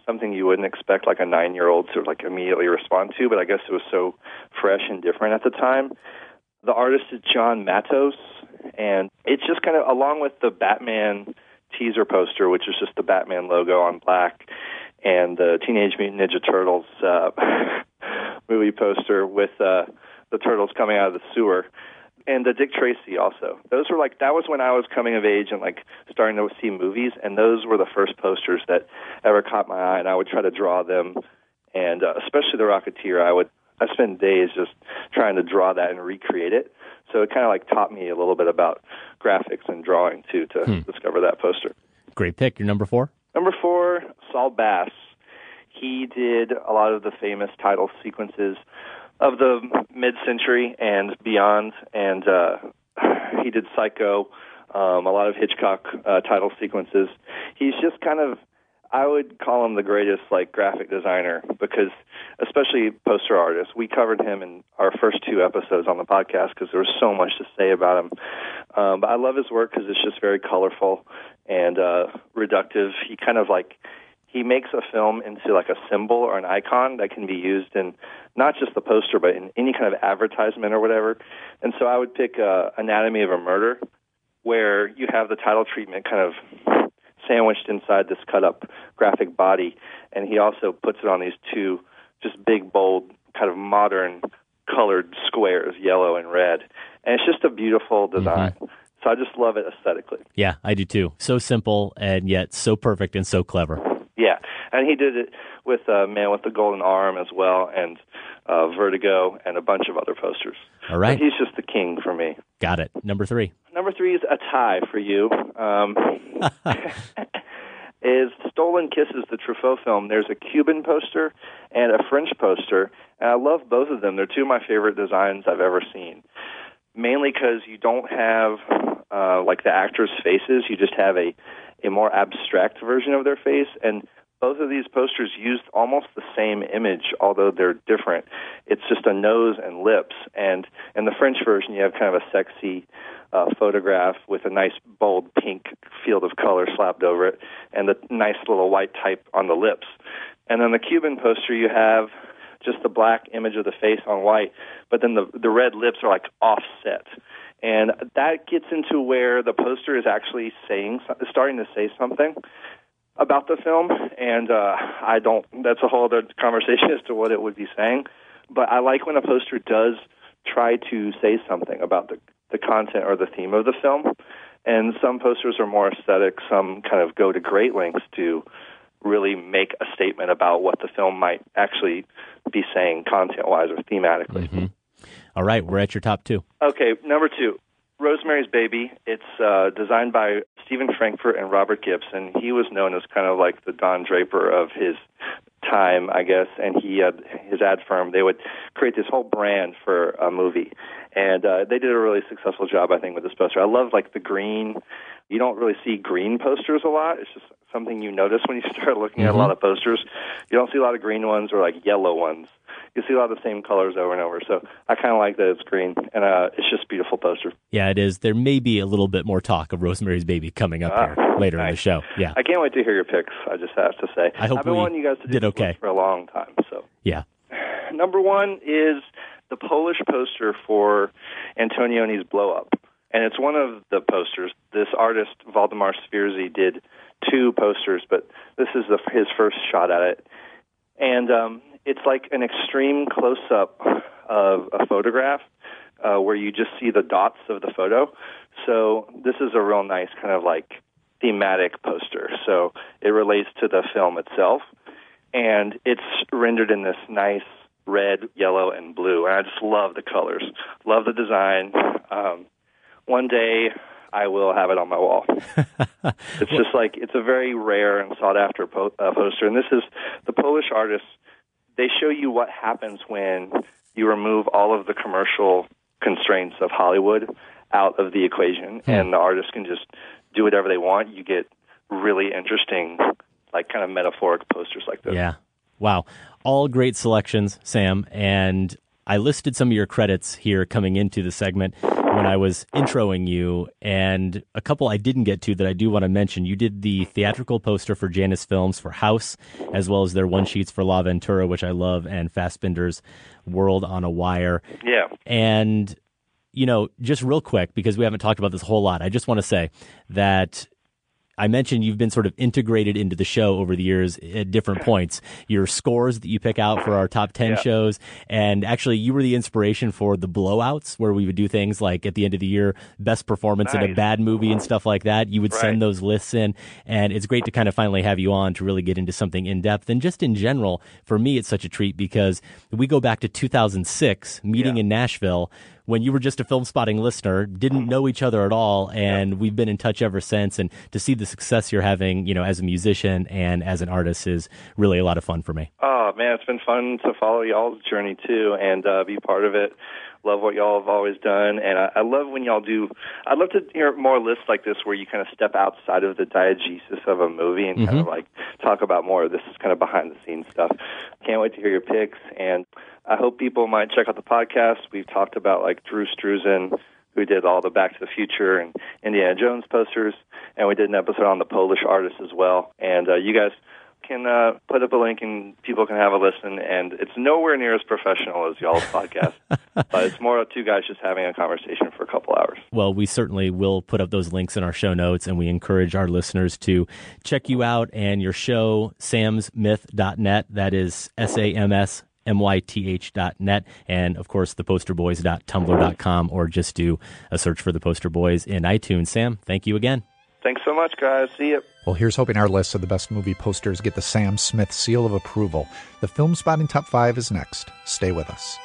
something you wouldn't expect like a 9-year-old to like immediately respond to, but I guess it was so fresh and different at the time. The artist is John Matos, and it's just kind of along with the Batman teaser poster, which is just the Batman logo on black, and the Teenage Mutant Ninja Turtles movie poster with the turtles coming out of the sewer. And the Dick Tracy also. Those were like, that was when I was coming of age and like starting to see movies, and those were the first posters that ever caught my eye, and I would try to draw them. And especially the Rocketeer, I spent days just trying to draw that and recreate it. So it kind of like taught me a little bit about graphics and drawing too to discover that poster. Great pick. Your number 4? Number 4, Saul Bass. He did a lot of the famous title sequences of the mid-century and beyond, and he did Psycho, a lot of Hitchcock title sequences. He's just kind of, I would call him the greatest like graphic designer, because especially poster artist. We covered him in our first 2 episodes on the podcast because there was so much to say about him. But I love his work because it's just very colorful and reductive. He kind of like, he makes a film into like a symbol or an icon that can be used in not just the poster, but in any kind of advertisement or whatever. And so I would pick Anatomy of a Murder, where you have the title treatment kind of sandwiched inside this cut-up graphic body, and he also puts it on these 2 just big, bold, kind of modern colored squares, yellow and red. And it's just a beautiful design. Mm-hmm. So I just love it aesthetically. Yeah, I do too. So simple and yet so perfect and so clever. Yeah, and he did it with Man with the Golden Arm as well, and Vertigo, and a bunch of other posters. All right. But he's just the king for me. Got it. Number 3. Number 3 is a tie for you. Is Stolen Kisses, the Truffaut film. There's a Cuban poster and a French poster, and I love both of them. They're 2 of my favorite designs I've ever seen, mainly because you don't have like the actors' faces. You just have a more abstract version of their face, and both of these posters used almost the same image, although they're different. It's just a nose and lips, and in the French version, you have kind of a sexy photograph with a nice, bold pink field of color slapped over it, and a nice little white type on the lips. And on the Cuban poster, you have just the black image of the face on white, but then the red lips are like offset. And that gets into where the poster is actually starting to say something about the film, and that's a whole other conversation as to what it would be saying. But I like when a poster does try to say something about the content or the theme of the film. And some posters are more aesthetic, some kind of go to great lengths to really make a statement about what the film might actually be saying content-wise or thematically. Mm-hmm. All right, we're at your top 2. Okay, number 2, Rosemary's Baby. It's designed by Stephen Frankfurt and Robert Gibson. He was known as kind of like the Don Draper of his time, I guess, and he had his ad firm. They would create this whole brand for a movie, and they did a really successful job, I think, with this poster. I love like the green. You don't really see green posters a lot. It's just something you notice when you start looking at a lot of posters. You don't see a lot of green ones or like yellow ones. You see a lot of the same colors over and over. So I kind of like that it's green, and it's just a beautiful poster. Yeah, it is. There may be a little bit more talk of Rosemary's Baby coming up here later in the show. Yeah, I can't wait to hear your picks, I just have to say. I hope I've been wanting you guys to do did okay for a long time. So yeah. Number 1 is the Polish poster for Antonioni's Blow Up. And it's one of the posters. This artist, Waldemar Swirsky, did 2 posters, but this is his first shot at it. And it's like an extreme close-up of a photograph where you just see the dots of the photo. So this is a real nice kind of like thematic poster. So it relates to the film itself. And it's rendered in this nice red, yellow, and blue. And I just love the colors, love the design. One day I will have it on my wall. It's just like, it's a very rare and sought-after poster. And this is the Polish artists. They show you what happens when you remove all of the commercial constraints of Hollywood out of the equation, and the artists can just do whatever they want. You get really interesting, like kind of metaphoric posters like this. Yeah. Wow. All great selections, Sam. And I listed some of your credits here coming into the segment. when I was introing you, and a couple I didn't get to that I do want to mention. You did the theatrical poster for Janus Films for House, as well as their one-sheets for La Ventura, which I love, and Fassbinder's World on a Wire. Yeah. And, just real quick, because we haven't talked about this a whole lot, I just want to say that I mentioned you've been sort of integrated into the show over the years at different points. Your scores that you pick out for our top 10 shows, and actually you were the inspiration for the blowouts, where we would do things like at the end of the year, best performance in a bad movie and stuff like that. You would send those lists in, and it's great to kind of finally have you on to really get into something in depth. And just in general, for me, it's such a treat because we go back to 2006, meeting in Nashville, when you were just a Film Spotting listener, didn't know each other at all, and we've been in touch ever since. And to see the success you're having, as a musician and as an artist is really a lot of fun for me. Oh, man, it's been fun to follow y'all's journey, too, and be part of it. Love what y'all have always done, and I love when y'all do. I'd love to hear more lists like this where you kind of step outside of the diegesis of a movie and kind of like talk about more of this kind of behind-the-scenes stuff. Can't wait to hear your picks, and I hope people might check out the podcast. We've talked about like Drew Struzan, who did all the Back to the Future and Indiana Jones posters, and we did an episode on the Polish artist as well. And you guys can put up a link and people can have a listen, and it's nowhere near as professional as y'all's podcast, but it's more of two guys just having a conversation for a couple hours. Well, we certainly will put up those links in our show notes, and we encourage our listeners to check you out and your show, samsmyth.net. That is SAMSMYTH.net, and of course theposterboys.tumblr.com, or just do a search for The Poster Boys in iTunes. Sam, thank you again. Thanks so much, guys. See you. Well, here's hoping our list of the best movie posters get the Sam Smith seal of approval. The Film Spotting Top 5 is next. Stay with us.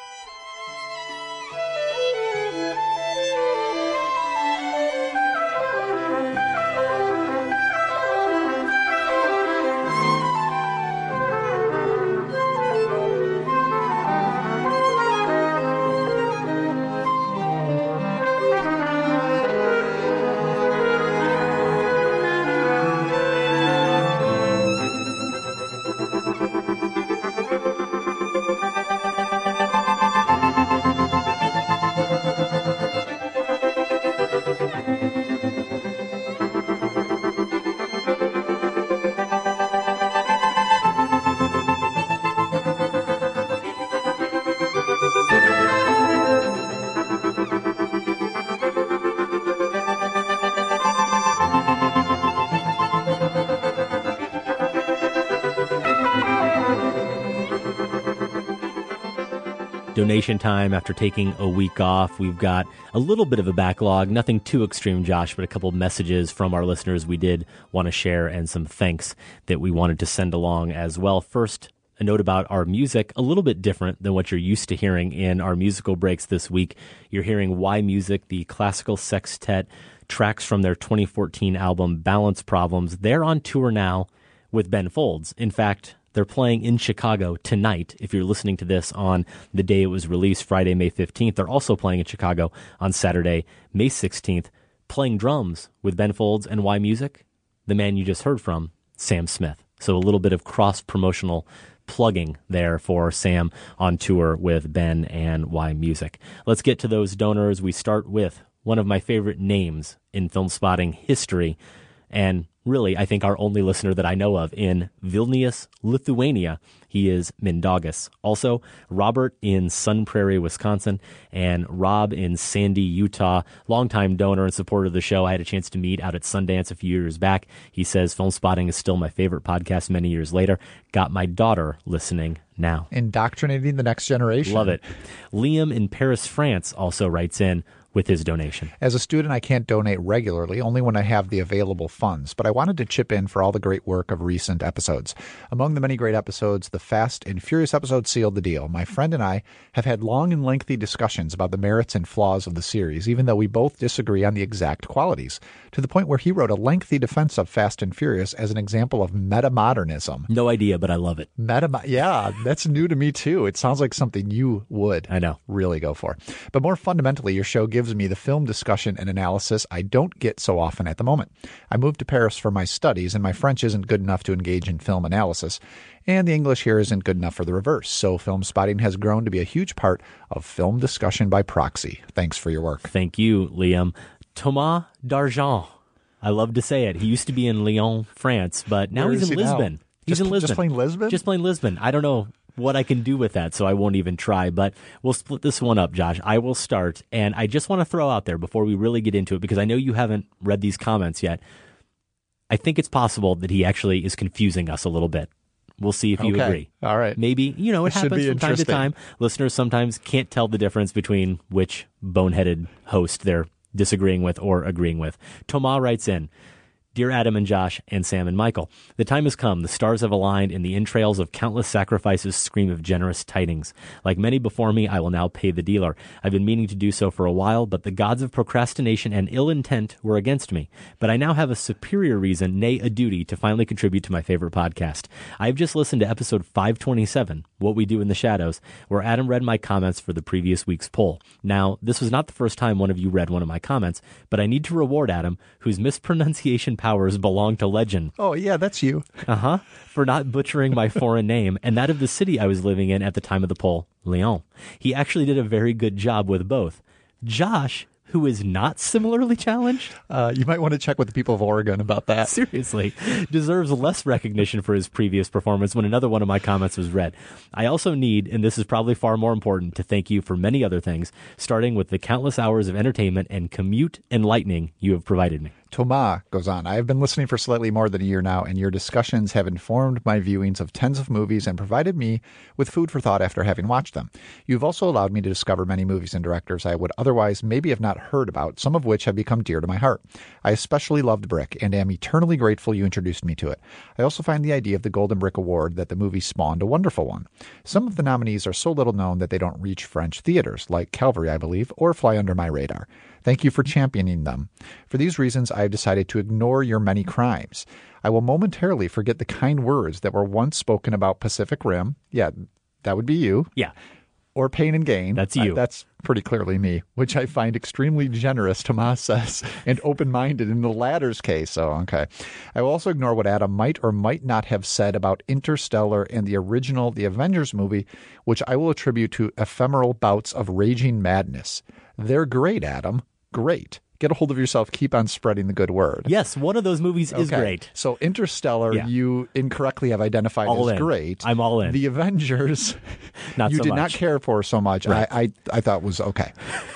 Donation time after taking a week off. We've got a little bit of a backlog, nothing too extreme, Josh, but a couple of messages from our listeners we did want to share, and some thanks that we wanted to send along as well. First, a note about our music, a little bit different than what you're used to hearing in our musical breaks this week. You're hearing Why Music, the classical sextet, tracks from their 2014 album Balance Problems. They're on tour now with Ben Folds. In fact, they're playing in Chicago tonight. If you're listening to this on the day it was released, Friday, May 15th, they're also playing in Chicago on Saturday, May 16th, playing drums with Ben Folds and Why Music, the man you just heard from, Sam Smith. So a little bit of cross-promotional plugging there for Sam on tour with Ben and Why Music. Let's get to those donors. We start with one of my favorite names in Film Spotting history, and really, I think our only listener that I know of in Vilnius, Lithuania. He is Mindaugas. Also, Robert in Sun Prairie, Wisconsin, and Rob in Sandy, Utah. Longtime donor and supporter of the show. I had a chance to meet out at Sundance a few years back. He says, Film Spotting is still my favorite podcast many years later. Got my daughter listening now. Indoctrinating the next generation. Love it. Liam in Paris, France also writes in with his donation. As a student, I can't donate regularly, only when I have the available funds, but I wanted to chip in for all the great work of recent episodes. Among the many great episodes, the Fast and Furious episode sealed the deal. My friend and I have had long and lengthy discussions about the merits and flaws of the series, even though we both disagree on the exact qualities, to the point where he wrote a lengthy defense of Fast and Furious as an example of metamodernism. No idea, but I love it. Yeah, that's new to me too. It sounds like something you would really go for. But more fundamentally, your show gives gives me the film discussion and analysis I don't get so often at the moment. I moved to Paris for my studies, and my French isn't good enough to engage in film analysis, and the English here isn't good enough for the reverse, so Film Spotting has grown to be a huge part of film discussion by proxy. Thanks for your work. Thank you, Liam. Thomas Dargent. I love to say it. He used to be in Lyon, France, but now he's in Lisbon. He's in Lisbon. Just plain Lisbon? Just plain Lisbon. I don't know what I can do with that, so I won't even try, but we'll split this one up, Josh. I will start, and I just want to throw out there before we really get into it, because I know you haven't read these comments yet. I think it's possible that he actually is confusing us a little bit. We'll see if you agree. All right. Maybe, it happens from time to time. Listeners sometimes can't tell the difference between which boneheaded host they're disagreeing with or agreeing with. Thomas writes in, Dear Adam and Josh and Sam and Michael, the time has come. The stars have aligned and the entrails of countless sacrifices scream of generous tidings. Like many before me, I will now pay the dealer. I've been meaning to do so for a while, but the gods of procrastination and ill intent were against me. But I now have a superior reason, nay, a duty, to finally contribute to my favorite podcast. I've just listened to episode 527, What We Do in the Shadows, where Adam read my comments for the previous week's poll. Now, this was not the first time one of you read one of my comments, but I need to reward Adam, whose mispronunciation powers belong to legend. Oh, yeah, that's you. For not butchering my foreign name and that of the city I was living in at the time of the poll, Lyon. He actually did a very good job with both. Josh, who is not similarly challenged, you might want to check with the people of Oregon about that. Seriously, deserves less recognition for his previous performance when another one of my comments was read. I also need, and this is probably far more important, to thank you for many other things, starting with the countless hours of entertainment and commute enlightening you have provided me. Thomas goes on, I have been listening for slightly more than a year now, and your discussions have informed my viewings of tens of movies and provided me with food for thought after having watched them. You've also allowed me to discover many movies and directors I would otherwise maybe have not heard about, some of which have become dear to my heart. I especially loved Brick, and am eternally grateful you introduced me to it. I also find the idea of the Golden Brick Award that the movie spawned a wonderful one. Some of the nominees are so little known that they don't reach French theaters, like Calvary, I believe, or fly under my radar. Thank you for championing them. For these reasons, I have decided to ignore your many crimes. I will momentarily forget the kind words that were once spoken about Pacific Rim. Yeah, that would be you. Yeah. Or Pain and Gain. That's you. That's pretty clearly me, which I find extremely generous, Tomas says, and open-minded in the latter's case. So, okay. I will also ignore what Adam might or might not have said about Interstellar and the original The Avengers movie, which I will attribute to ephemeral bouts of raging madness. They're great, Adam. Great. Get a hold of yourself. Keep on spreading the good word. Yes, one of those movies is great. So Interstellar, you incorrectly have identified as great. I'm all in. The Avengers, not you so did much. not care for so much. Right. I thought was okay.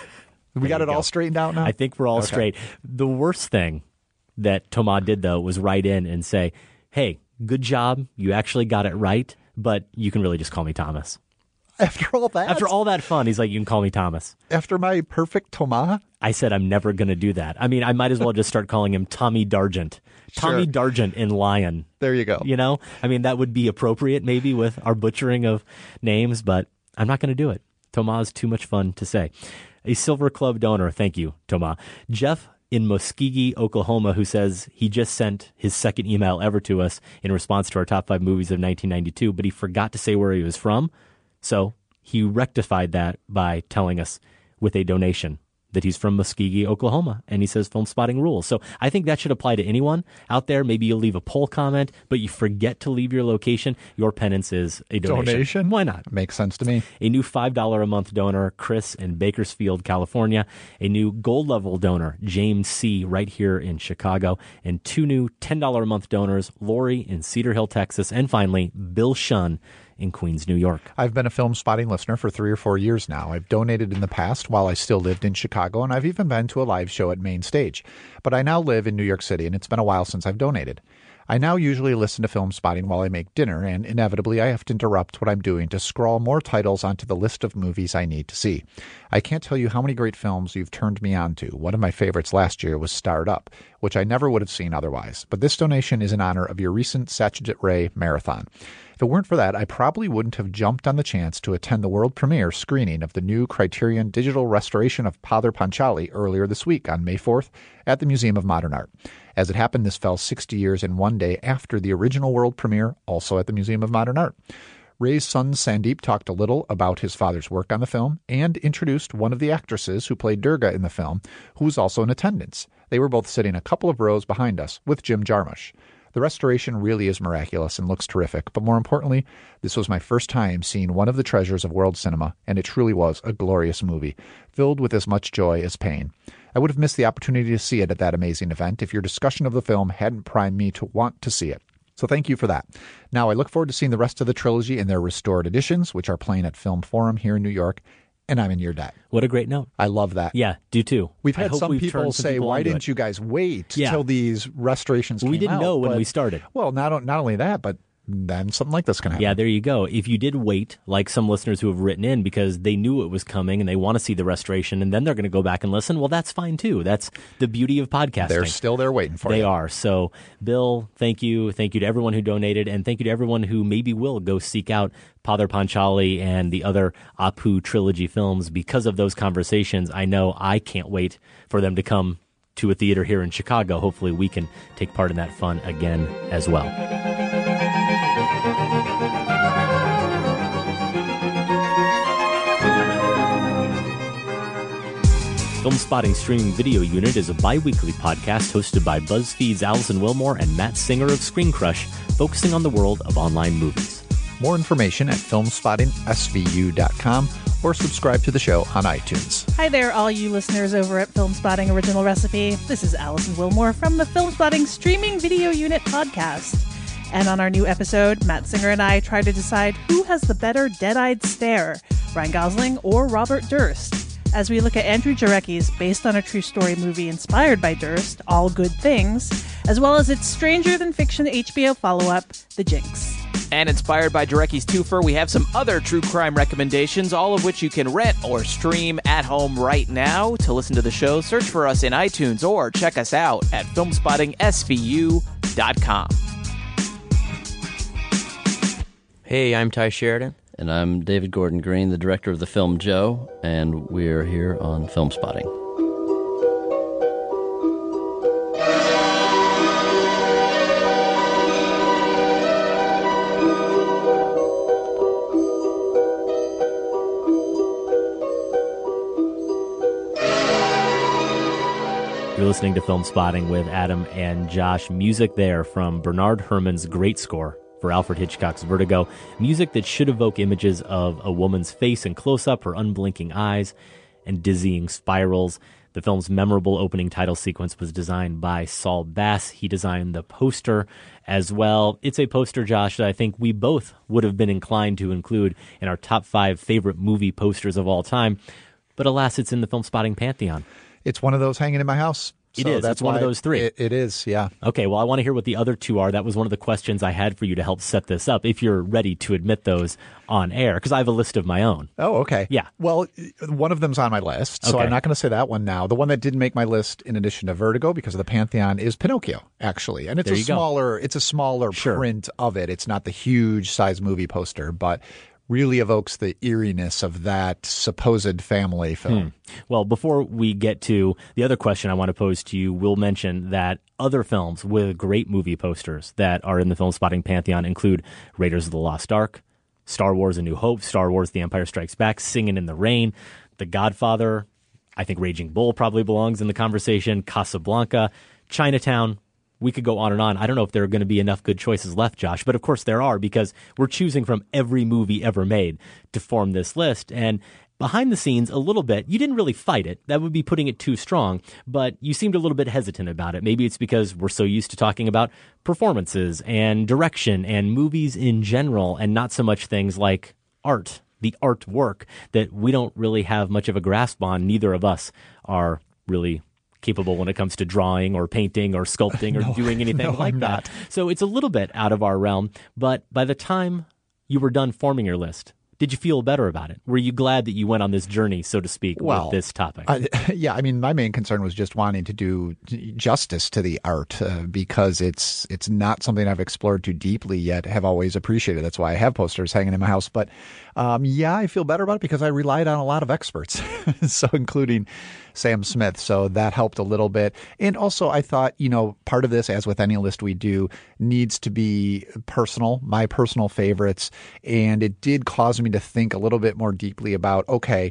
We got it all straightened out now? I think we're all straight. The worst thing that Thomas did, though, was write in and say, hey, good job. You actually got it right, but you can really just call me Thomas. After all that? After all that fun, he's like, you can call me Thomas. After my perfect Thomas? I said I'm never going to do that. I mean, I might as well just start calling him Tommy Dargent. Tommy Dargent in Lion. There you go. You know? I mean, that would be appropriate maybe with our butchering of names, but I'm not going to do it. Thomas is too much fun to say. A Silver Club donor. Thank you, Thomas. Jeff in Muskogee, Oklahoma, who says he just sent his second email ever to us in response to our top 5 movies of 1992, but he forgot to say where he was from. So he rectified that by telling us with a donation that he's from Muskogee, Oklahoma, and he says Film Spotting rules. So I think that should apply to anyone out there. Maybe you'll leave a poll comment, but you forget to leave your location. Your penance is a donation. Why not? Makes sense to me. A new $5 a month donor, Chris in Bakersfield, California. A new gold level donor, James C., right here in Chicago. And 2 new $10 a month donors, Lori in Cedar Hill, Texas. And finally, Bill Shunn in Queens, New York. I've been a Film Spotting listener for 3 or 4 years now. I've donated in the past while I still lived in Chicago, and I've even been to a live show at Main Stage. But I now live in New York City, and it's been a while since I've donated. I now usually listen to Film Spotting while I make dinner, and inevitably I have to interrupt what I'm doing to scrawl more titles onto the list of movies I need to see. I can't tell you how many great films you've turned me on to. One of my favorites last year was Starred Up, which I never would have seen otherwise. But this donation is in honor of your recent Satyajit Ray marathon. If it weren't for that, I probably wouldn't have jumped on the chance to attend the world premiere screening of the new Criterion digital restoration of Padre Panchali earlier this week on May 4th at the Museum of Modern Art. As it happened, this fell 60 years and 1 day after the original world premiere, also at the Museum of Modern Art. Ray's son Sandeep talked a little about his father's work on the film and introduced one of the actresses who played Durga in the film, who was also in attendance. They were both sitting a couple of rows behind us with Jim Jarmusch. The restoration really is miraculous and looks terrific, but more importantly, this was my first time seeing one of the treasures of world cinema, and it truly was a glorious movie, filled with as much joy as pain. I would have missed the opportunity to see it at that amazing event if your discussion of the film hadn't primed me to want to see it. So thank you for that. Now, I look forward to seeing the rest of the trilogy in their restored editions, which are playing at Film Forum here in New York, and I'm in your debt. What a great note. I love that. Yeah, do too. We've had some people say, why didn't you guys wait till these restorations came out? We didn't know when we started. Well, not only that, but then something like this can happen. Yeah, there you go. If you did wait, like some listeners who have written in because they knew it was coming and they want to see the restoration and then they're going to go back and listen, well, that's fine too. That's the beauty of podcasting. They're still there waiting for you. They are. So, Bill, thank you. Thank you to everyone who donated, and thank you to everyone who maybe will go seek out Padar Panchali and the other Apu trilogy films. Because of those conversations, I know I can't wait for them to come to a theater here in Chicago. Hopefully we can take part in that fun again as well. Film Spotting Streaming Video Unit is a bi-weekly podcast hosted by BuzzFeed's Allison Wilmore and Matt Singer of Screen Crush, focusing on the world of online movies. More information at filmspottingsvu.com or subscribe to the show on iTunes. Hi there, all you listeners over at Film Spotting Original Recipe. This is Allison Wilmore from the Film Spotting Streaming Video Unit podcast. And on our new episode, Matt Singer and I try to decide who has the better dead-eyed stare, Ryan Gosling or Robert Durst, as we look at Andrew Jarecki's based on a true story movie inspired by Durst, All Good Things, as well as its stranger-than-fiction HBO follow-up, The Jinx. And inspired by Jarecki's twofer, we have some other true crime recommendations, all of which you can rent or stream at home right now. To listen to the show, search for us in iTunes or check us out at filmspottingsvu.com. Hey, I'm Ty Sheridan. And I'm David Gordon Green, the director of the film Joe, and we're here on Film Spotting. You're listening to Film Spotting with Adam and Josh. Music there from Bernard Herrmann's great score for Alfred Hitchcock's Vertigo, music that should evoke images of a woman's face in close-up, her unblinking eyes, and dizzying spirals. The film's memorable opening title sequence was designed by Saul Bass. He designed the poster as well. It's a poster, Josh, that I think we both would have been inclined to include in our top 5 favorite movie posters of all time. But alas, it's in the Film Spotting Pantheon. It's one of those hanging in my house. It is. It's one of those 3. It is, yeah. Okay, well, I want to hear what the other 2 are. That was one of the questions I had for you to help set this up, if you're ready to admit those on air, because I have a list of my own. Oh, okay. Yeah. Well, one of them's on my list, so I'm not going to say that one now. The one that didn't make my list, in addition to Vertigo, because of the Pantheon, is Pinocchio, actually. And it's a smaller print of it. It's not the huge size movie poster, but really evokes the eeriness of that supposed family film. Well, before we get to the other question I want to pose to you, we'll mention that other films with great movie posters that are in the Film Spotting Pantheon include Raiders of the Lost Ark, Star Wars A New Hope, Star Wars The Empire Strikes Back, Singin' in the Rain, The Godfather, I think Raging Bull probably belongs in the conversation, Casablanca, Chinatown. We could go on and on. I don't know if there are going to be enough good choices left, Josh, but of course there are, because we're choosing from every movie ever made to form this list. And behind the scenes, a little bit, you didn't really fight it. That would be putting it too strong, but you seemed a little bit hesitant about it. Maybe it's because we're so used to talking about performances and direction and movies in general, and not so much things like art, the artwork, that we don't really have much of a grasp on. Neither of us are really capable when it comes to drawing or painting or sculpting or doing anything like that. So it's a little bit out of our realm. But by the time you were done forming your list, did you feel better about it? Were you glad that you went on this journey, so to speak, with this topic? I mean, my main concern was just wanting to do justice to the art because it's not something I've explored too deeply yet, have always appreciated. That's why I have posters hanging in my house. But I feel better about it because I relied on a lot of experts, so including Sam Smith. So that helped a little bit. And also I thought, part of this, as with any list we do, needs to be personal, my personal favorites. And it did cause me to think a little bit more deeply about, okay,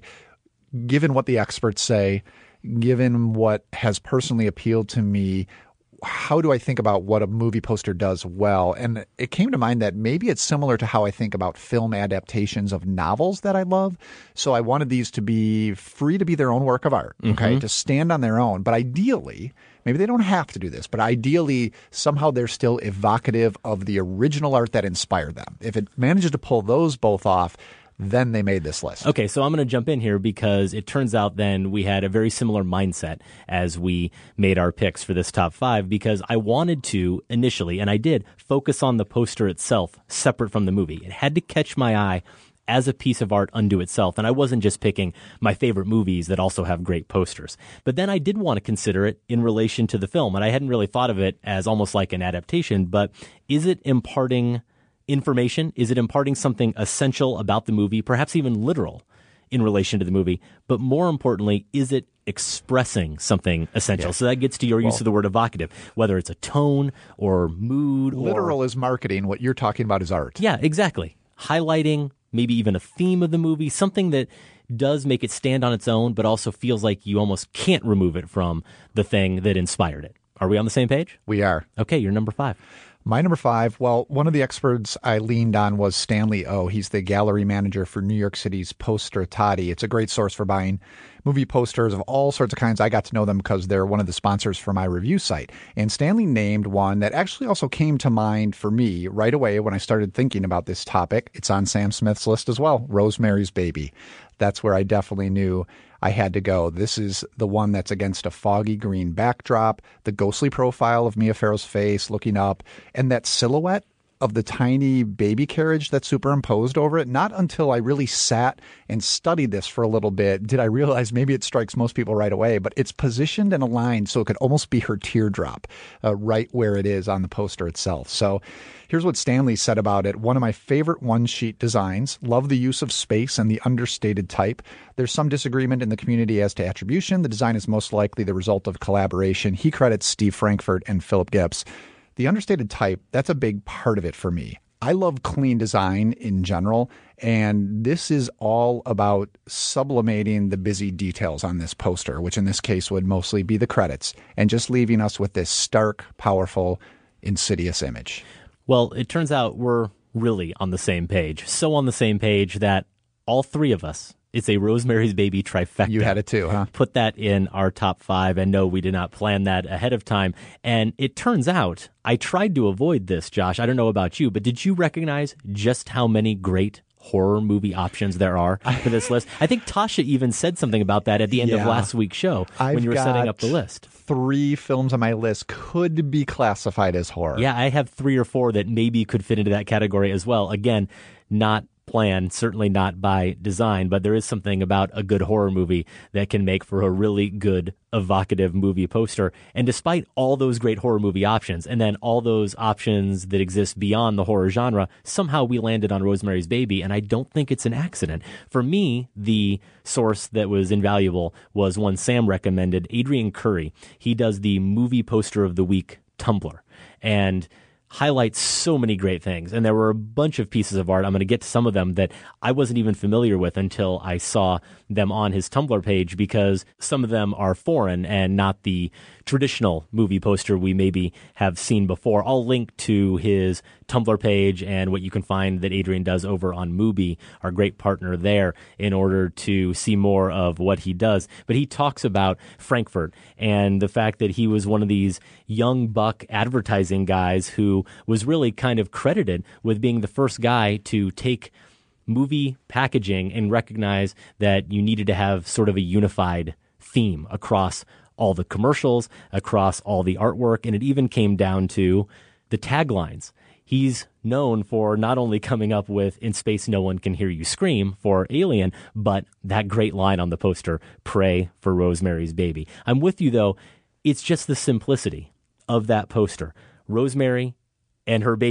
given what the experts say, given what has personally appealed to me, how do I think about what a movie poster does well? And it came to mind that maybe it's similar to how I think about film adaptations of novels that I love. So I wanted these to be free to be their own work of art, okay, to stand on their own. But ideally, maybe they don't have to do this, but ideally, somehow they're still evocative of the original art that inspired them. If it manages to pull those both off, then they made this list. Okay, so I'm going to jump in here because it turns out then we had a very similar mindset as we made our picks for this top 5, because I wanted to initially, and I did, focus on the poster itself separate from the movie. It had to catch my eye as a piece of art unto itself, and I wasn't just picking my favorite movies that also have great posters. But then I did want to consider it in relation to the film, and I hadn't really thought of it as almost like an adaptation, but is it imparting information? Is it imparting something essential about the movie, perhaps even literal in relation to the movie? But more importantly, is it expressing something essential? So that gets to your use of the word evocative, whether it's a tone or mood. Literal is marketing. What you're talking about is art. Yeah, exactly. Highlighting maybe even a theme of the movie, something that does make it stand on its own, but also feels like you almost can't remove it from the thing that inspired it. Are we on the same page? We are. Okay, you're number 5. My number 5, well, one of the experts I leaned on was Stanley O. He's the gallery manager for New York City's Postertati. It's a great source for buying movie posters of all sorts of kinds. I got to know them because they're one of the sponsors for my review site. And Stanley named one that actually also came to mind for me right away when I started thinking about this topic. It's on Sam Smith's list as well, Rosemary's Baby. That's where I definitely knew I had to go. This is the one that's against a foggy green backdrop, the ghostly profile of Mia Farrow's face looking up, and that silhouette of the tiny baby carriage that's superimposed over it. Not until I really sat and studied this for a little bit did I realize maybe it strikes most people right away, but it's positioned and aligned so it could almost be her teardrop right where it is on the poster itself. So here's what Stanley said about it. One of my favorite one-sheet designs. Love the use of space and the understated type. There's some disagreement in the community as to attribution. The design is most likely the result of collaboration. He credits Steve Frankfurt and Philip Gibbs. The understated type, that's a big part of it for me. I love clean design in general, and this is all about sublimating the busy details on this poster, which in this case would mostly be the credits, and just leaving us with this stark, powerful, insidious image. Well, it turns out we're really on the same page. So on the same page that all three of us, it's a Rosemary's Baby trifecta. You had it too, huh? Put that in our top 5, and no, we did not plan that ahead of time. And it turns out, I tried to avoid this, Josh. I don't know about you, but did you recognize just how many great horror movie options there are for this list? I think Tasha even said something about that at the end of last week's show when you were setting up the list. 3 films on my list could be classified as horror. Yeah, I have 3 or 4 that maybe could fit into that category as well. Again, not planned, certainly not by design, but there is something about a good horror movie that can make for a really good, evocative movie poster. And despite all those great horror movie options, and then all those options that exist beyond the horror genre, somehow we landed on Rosemary's Baby, and I don't think it's an accident. For me, the source that was invaluable was one Sam recommended, Adrian Curry. He does the Movie Poster of the Week Tumblr, and highlights so many great things. And there were a bunch of pieces of art, I'm going to get to some of them, that I wasn't even familiar with until I saw them on his Tumblr page, because some of them are foreign and not the traditional movie poster we maybe have seen before. I'll link to his Tumblr page and what you can find that Adrian does over on Mubi, our great partner there, in order to see more of what he does. But he talks about Frankfurt and the fact that he was one of these young buck advertising guys who was really kind of credited with being the first guy to take movie packaging and recognize that you needed to have sort of a unified theme across all the commercials, across all the artwork, and it even came down to the taglines. He's known for not only coming up with "In Space No One Can Hear You Scream" for Alien, but that great line on the poster, "Pray for Rosemary's Baby." I'm with you, though. It's just the simplicity of that poster. Rosemary and her baby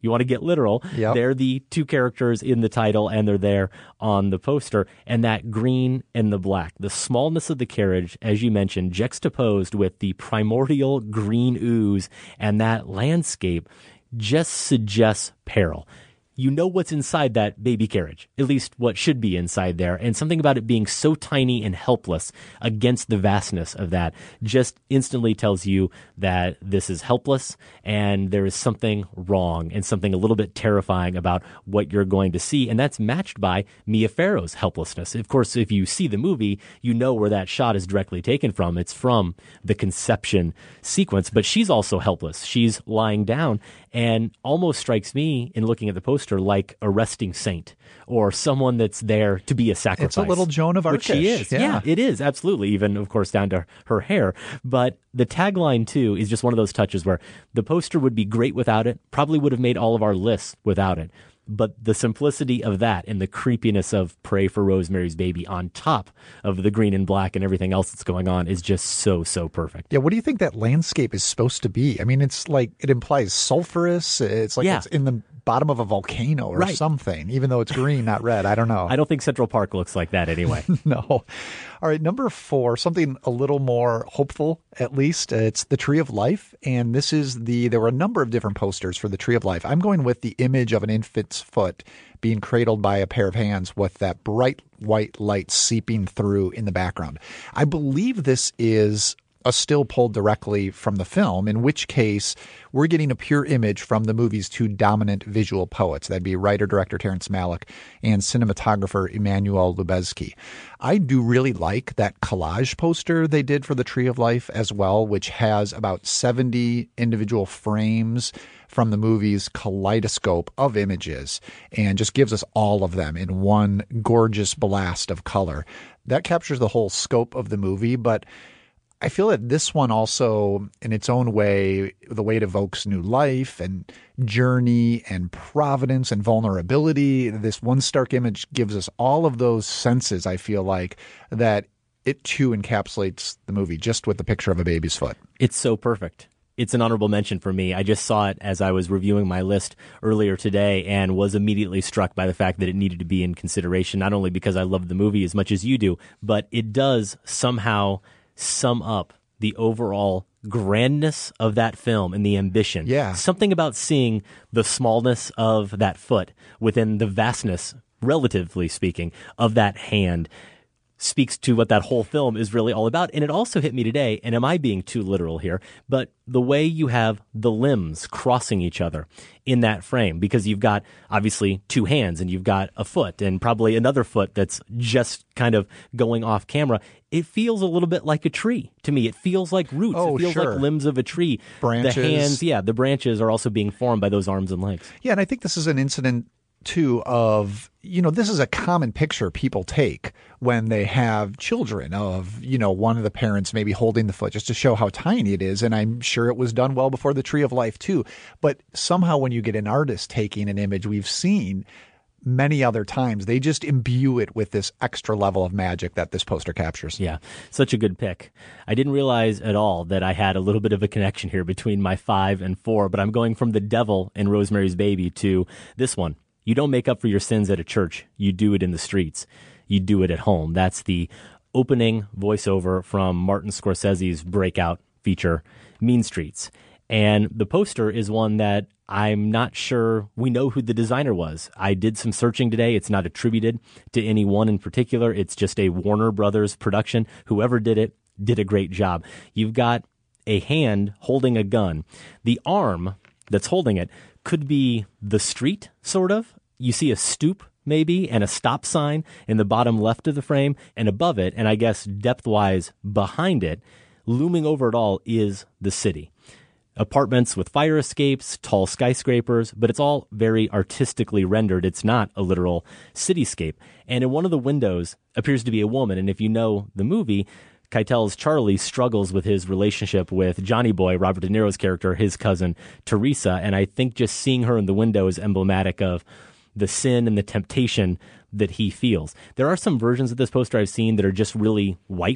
You want to get literal. Yep. They're the two characters in the title, and they're there on the poster. And that green and the black, the smallness of the carriage, as you mentioned, juxtaposed with the primordial green ooze and that landscape just suggests peril. You know what's inside that baby carriage, at least what should be inside there. And something about it being so tiny and helpless against the vastness of that just instantly tells you that this is helpless and there is something wrong and something a little bit terrifying about what you're going to see. And that's matched by Mia Farrow's helplessness. Of course, if you see the movie, you know where that shot is directly taken from. It's from the conception sequence, but she's also helpless. She's lying down and almost strikes me in looking at the poster like a resting saint or someone that's there to be a sacrifice. It's a little Joan of Arc. Which she is. Yeah, it is. Absolutely. Even, of course, down to her hair. But the tagline, too, is just one of those touches where the poster would be great without it, probably would have made all of our lists without it. But the simplicity of that and the creepiness of Pray for Rosemary's Baby on top of the green and black and everything else that's going on is just so, so perfect. Yeah, what do you think that landscape is supposed to be? I mean, it's like, it implies sulfurous. It's like it's in the bottom of a volcano or something, even though it's green, not red. I don't know. I don't think Central Park looks like that anyway. No. All right, number 4, something a little more hopeful, at least. It's the Tree of Life. And this is there were a number of different posters for the Tree of Life. I'm going with the image of an infant's foot being cradled by a pair of hands with that bright white light seeping through in the background. I believe this is a still pulled directly from the film, in which case we're getting a pure image from the movie's two dominant visual poets. That'd be writer-director Terrence Malick and cinematographer Emmanuel Lubezki. I do really like that collage poster they did for the Tree of Life as well, which has about 70 individual frames from the movie's kaleidoscope of images and just gives us all of them in one gorgeous blast of color. That captures the whole scope of the movie, but I feel that this one also, in its own way, the way it evokes new life and journey and providence and vulnerability. This one stark image gives us all of those senses, I feel like, that it too encapsulates the movie just with the picture of a baby's foot. It's so perfect. It's an honorable mention for me. I just saw it as I was reviewing my list earlier today and was immediately struck by the fact that it needed to be in consideration, not only because I love the movie as much as you do, but it does somehow sum up the overall grandness of that film and the ambition. Yeah. Something about seeing the smallness of that foot within the vastness, relatively speaking, of that hand speaks to what that whole film is really all about. And it also hit me today, and am I being too literal here, but the way you have the limbs crossing each other in that frame, because you've got obviously two hands and you've got a foot and probably another foot that's just kind of going off camera. It feels a little bit like a tree to me. It feels like roots. Oh, it feels sure. like limbs of a tree. Branches. The hands, the branches are also being formed by those arms and legs. Yeah, and I think this is an incident too of, this is a common picture people take when they have children of, one of the parents maybe holding the foot just to show how tiny it is. And I'm sure it was done well before the Tree of Life too. But somehow when you get an artist taking an image we've seen many other times, they just imbue it with this extra level of magic that this poster captures. Yeah, such a good pick. I didn't realize at all that I had a little bit of a connection here between my 5 and 4, but I'm going from The Devil and Rosemary's Baby to this one. You don't make up for your sins at a church. You do it in the streets. You do it at home. That's the opening voiceover from Martin Scorsese's breakout feature, Mean Streets. And the poster is one that I'm not sure we know who the designer was. I did some searching today. It's not attributed to anyone in particular. It's just a Warner Brothers production. Whoever did it did a great job. You've got a hand holding a gun. The arm that's holding it could be the street, sort of. You see a stoop, maybe, and a stop sign in the bottom left of the frame, and above it, and I guess depth-wise behind it, looming over it all is the city. Apartments with fire escapes, tall skyscrapers, but it's all very artistically rendered. It's not a literal cityscape. And in one of the windows appears to be a woman, and if you know the movie, Keitel's Charlie struggles with his relationship with Johnny Boy, Robert De Niro's character, his cousin Teresa, and I think just seeing her in the window is emblematic of the sin and the temptation that he feels. There are some versions of this poster I've seen that are just really white,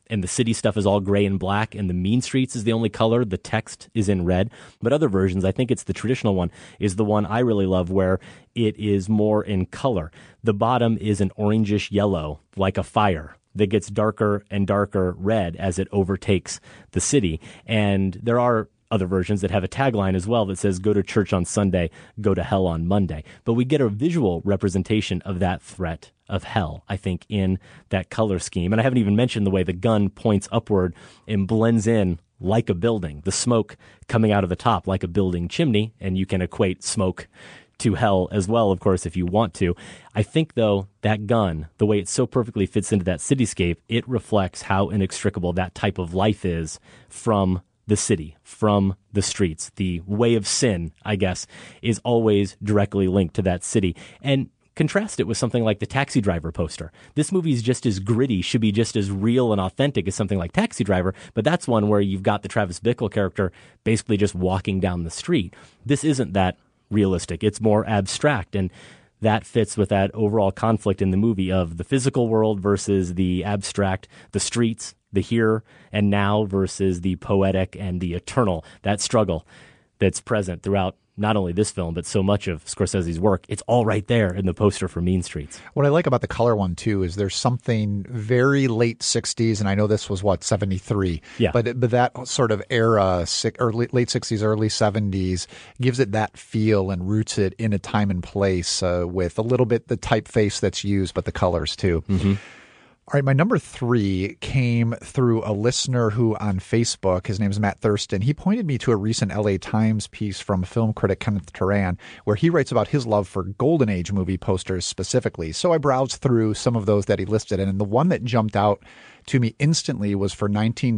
and the city stuff is all gray and black, and the mean streets is the only color. The text is in red. But other versions, I think it's the traditional one, is the one I really love, where it is more in color. The bottom is an orangish yellow, like a fire, that gets darker and darker red as it overtakes the city. And there are other versions that have a tagline as well that says, go to church on Sunday, go to hell on Monday. But we get a visual representation of that threat of hell, I think, in that color scheme. And I haven't even mentioned the way the gun points upward and blends in like a building, the smoke coming out of the top like a building chimney, and you can equate smoke to hell as well, of course, if you want to. I think, though, that gun, the way it so perfectly fits into that cityscape, it reflects how inextricable that type of life is from the city, from the streets. The way of sin, I guess, is always directly linked to that city. And contrast it with something like the Taxi Driver poster. This movie is just as gritty, should be just as real and authentic as something like Taxi Driver, but that's one where you've got the Travis Bickle character basically just walking down the street. This isn't that realistic. It's more abstract, and that fits with that overall conflict in the movie of the physical world versus the abstract, the streets, the here and now versus the poetic and the eternal, that struggle that's present throughout not only this film, but so much of Scorsese's work. It's all right there in the poster for Mean Streets. What I like about the color one, too, is there's something very late 60s, and I know this was, 73? Yeah. But that sort of era, or late 60s, early 70s, gives it that feel and roots it in a time and place with a little bit the typeface that's used, but the colors, too. Mm-hmm. All right, my number 3 came through a listener who on Facebook, his name is Matt Thurston, he pointed me to a recent LA Times piece from film critic Kenneth Turan, where he writes about his love for Golden Age movie posters specifically. So I browsed through some of those that he listed, and the one that jumped out to me instantly was for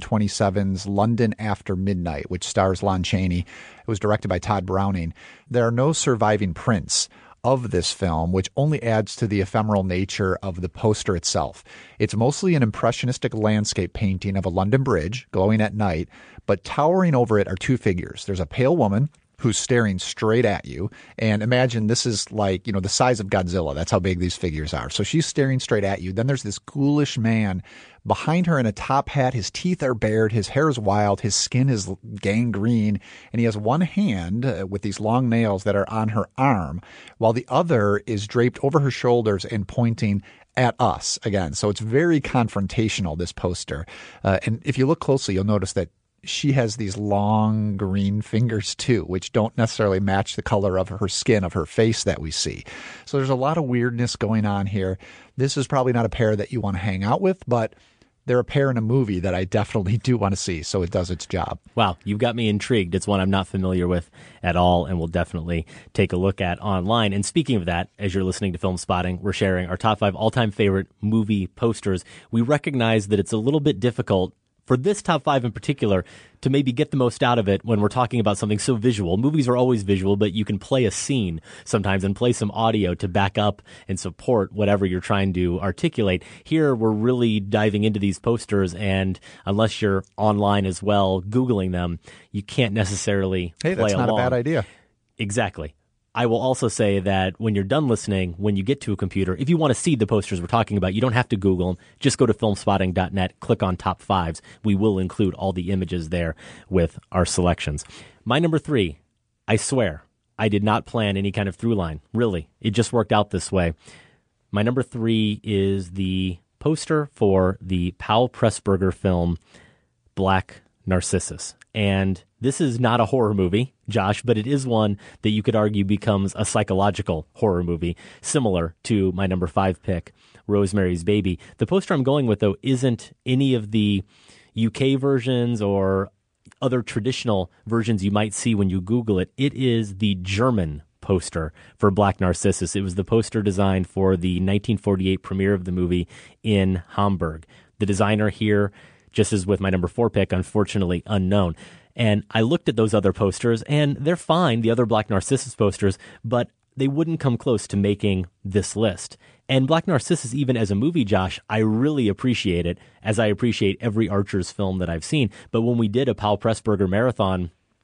1927's London After Midnight, which stars Lon Chaney. It was directed by Todd Browning. There are no surviving prints of this film, which only adds to the ephemeral nature of the poster itself. It's mostly an impressionistic landscape painting of a London bridge glowing at night, but towering over it are two figures. There's a pale woman who's staring straight at you, and imagine this is like, the size of Godzilla. That's how big these figures are. So she's staring straight at you. Then there's this ghoulish man behind her in a top hat. His teeth are bared, his hair is wild, his skin is gangrene, and he has one hand with these long nails that are on her arm, while the other is draped over her shoulders and pointing at us again. So it's very confrontational, this poster. And if you look closely, you'll notice that she has these long green fingers too, which don't necessarily match the color of her skin, of her face that we see. So there's a lot of weirdness going on here. This is probably not a pair that you want to hang out with, but they're a pair in a movie that I definitely do want to see, so it does its job. Wow, you've got me intrigued. It's one I'm not familiar with at all, and we'll definitely take a look at online. And speaking of that, as you're listening to Film Spotting, we're sharing our top 5 all-time favorite movie posters. We recognize that it's a little bit difficult for this top 5 in particular to maybe get the most out of it when we're talking about something so visual. Movies are always visual, but you can play a scene sometimes and play some audio to back up and support whatever you're trying to articulate. Here, we're really diving into these posters, and unless you're online as well, Googling them, you can't necessarily play along. Hey, that's not a bad idea. Exactly. I will also say that when you're done listening, when you get to a computer, if you want to see the posters we're talking about, you don't have to Google them. Just go to filmspotting.net, click on Top 5s. We will include all the images there with our selections. My number 3, I swear, I did not plan any kind of through line. Really, it just worked out this way. My number 3 is the poster for the Powell Pressburger film, Black Narcissus. And this is not a horror movie, Josh, but it is one that you could argue becomes a psychological horror movie, similar to my number 5 pick, Rosemary's Baby. The poster I'm going with, though, isn't any of the UK versions or other traditional versions you might see when you Google it. It is the German poster for Black Narcissus. It was the poster designed for the 1948 premiere of the movie in Hamburg. The designer here, just as with my number 4 pick, unfortunately unknown. And I looked at those other posters, and they're fine, the other Black Narcissus posters, but they wouldn't come close to making this list. And Black Narcissus, even as a movie, Josh, I really appreciate it, as I appreciate every Archer's film that I've seen. But when we did a Powell Pressburger marathon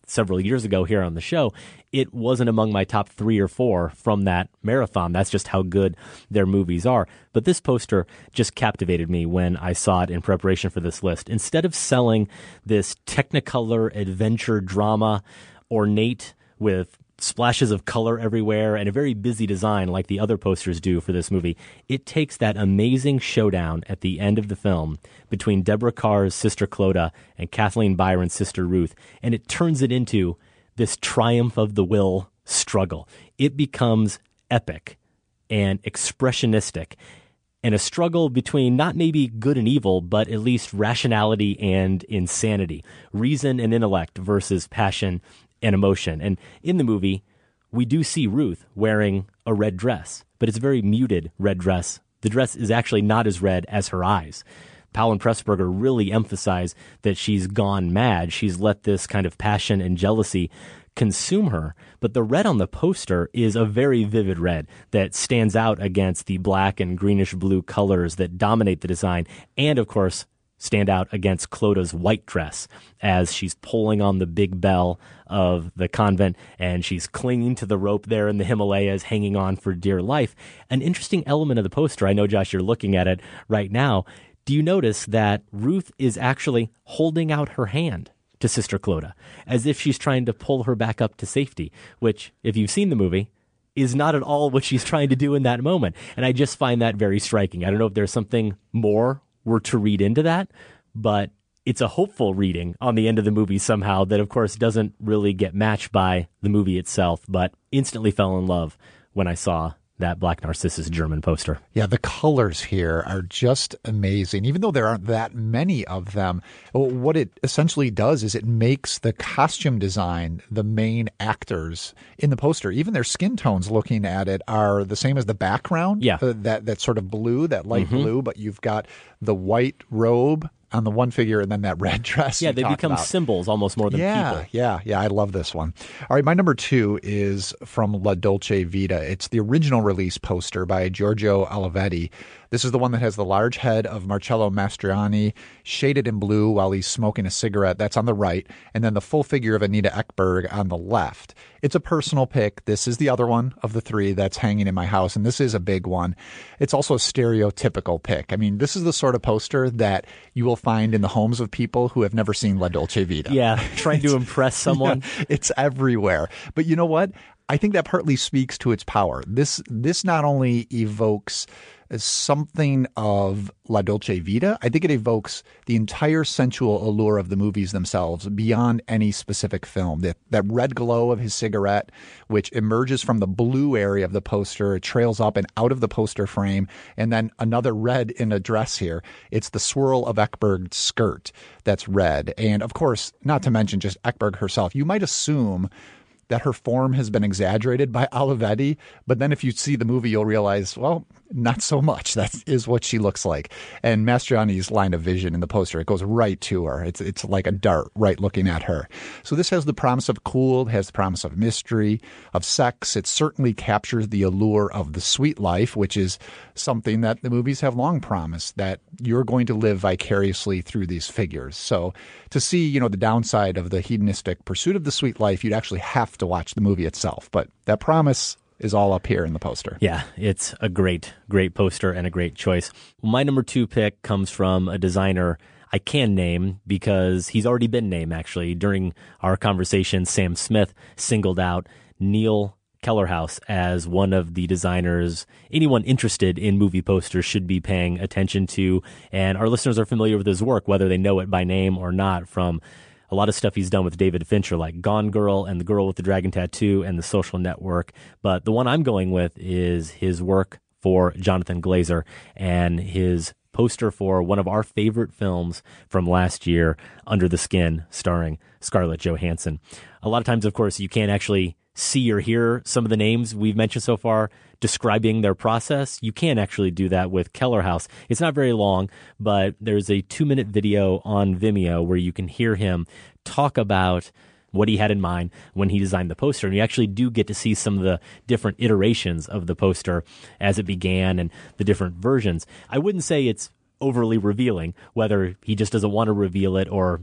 several years ago here on the show, it wasn't among my top 3 or 4 from that marathon. That's just how good their movies are. But this poster just captivated me when I saw it in preparation for this list. Instead of selling this Technicolor adventure drama, ornate with splashes of color everywhere and a very busy design like the other posters do for this movie, it takes that amazing showdown at the end of the film between Deborah Kerr's sister Clodagh and Kathleen Byron's sister Ruth, and it turns it into this triumph of the will struggle. It becomes epic and expressionistic, and a struggle between not maybe good and evil, but at least rationality and insanity, reason and intellect versus passion and emotion. And in the movie, we do see Ruth wearing a red dress, but it's a very muted red dress. The dress is actually not as red as her eyes. Powell and Pressburger really emphasize that she's gone mad. She's let this kind of passion and jealousy consume her. But the red on the poster is a very vivid red that stands out against the black and greenish blue colors that dominate the design, and of course stand out against Clodagh's white dress as she's pulling on the big bell of the convent and she's clinging to the rope there in the Himalayas, hanging on for dear life. An interesting element of the poster, I know, Josh, you're looking at it right now. Do you notice that Ruth is actually holding out her hand to Sister Clodagh as if she's trying to pull her back up to safety, which, if you've seen the movie, is not at all what she's trying to do in that moment. And I just find that very striking. I don't know if there's something more we're to read into that, but it's a hopeful reading on the end of the movie somehow that, of course, doesn't really get matched by the movie itself, but instantly fell in love when I saw that Black Narcissus German poster. Yeah, the colors here are just amazing. Even though there aren't that many of them, what it essentially does is it makes the costume design the main actors in the poster. Even their skin tones, looking at it, are the same as the background. Yeah. That sort of blue, that light blue, but you've got the white robe on the one figure and then that red dress. Yeah, they become symbols almost more than people. Yeah, I love this one. All right, my number 2 is from La Dolce Vita. It's the original release poster by Giorgio Olivetti. This is the one that has the large head of Marcello Mastroianni shaded in blue while he's smoking a cigarette. That's on the right. And then the full figure of Anita Ekberg on the left. It's a personal pick. This is the other one of the 3 that's hanging in my house, and this is a big one. It's also a stereotypical pick. I mean, this is the sort of poster that you will find in the homes of people who have never seen La Dolce Vita. Yeah, trying to impress someone. Yeah, it's everywhere. But you know what? I think that partly speaks to its power. This not only evokes something of La Dolce Vita, I think it evokes the entire sensual allure of the movies themselves beyond any specific film. That red glow of his cigarette, which emerges from the blue area of the poster, it trails up and out of the poster frame, and then another red in a dress here. It's the swirl of Ekberg's skirt that's red. And of course, not to mention just Ekberg herself. You might assume that her form has been exaggerated by Olivetti, but then if you see the movie, you'll realize, well, not so much. That is what she looks like. And Mastroianni's line of vision in the poster, it goes right to her. It's like a dart right looking at her. So this has the promise of cool, it has the promise of mystery, of sex. It certainly captures the allure of the sweet life, which is something that the movies have long promised, that you're going to live vicariously through these figures. So to see, the downside of the hedonistic pursuit of the sweet life, you'd actually have to watch the movie itself. But that promise is all up here in the poster. Yeah, it's a great, great poster and a great choice. My number 2 pick comes from a designer I can name because he's already been named, actually. During our conversation, Sam Smith singled out Neil Kellerhouse as one of the designers anyone interested in movie posters should be paying attention to. And our listeners are familiar with his work, whether they know it by name or not, from a lot of stuff he's done with David Fincher, like Gone Girl and The Girl with the Dragon Tattoo and The Social Network. But the one I'm going with is his work for Jonathan Glazer and his poster for one of our favorite films from last year, Under the Skin, starring Scarlett Johansson. A lot of times, of course, you can't actually see or hear some of the names we've mentioned so far describing their process. You can actually do that with Kellerhouse. It's not very long, but there's a 2-minute video on Vimeo where you can hear him talk about what he had in mind when he designed the poster. And you actually do get to see some of the different iterations of the poster as it began and the different versions. I wouldn't say it's overly revealing, whether he just doesn't want to reveal it or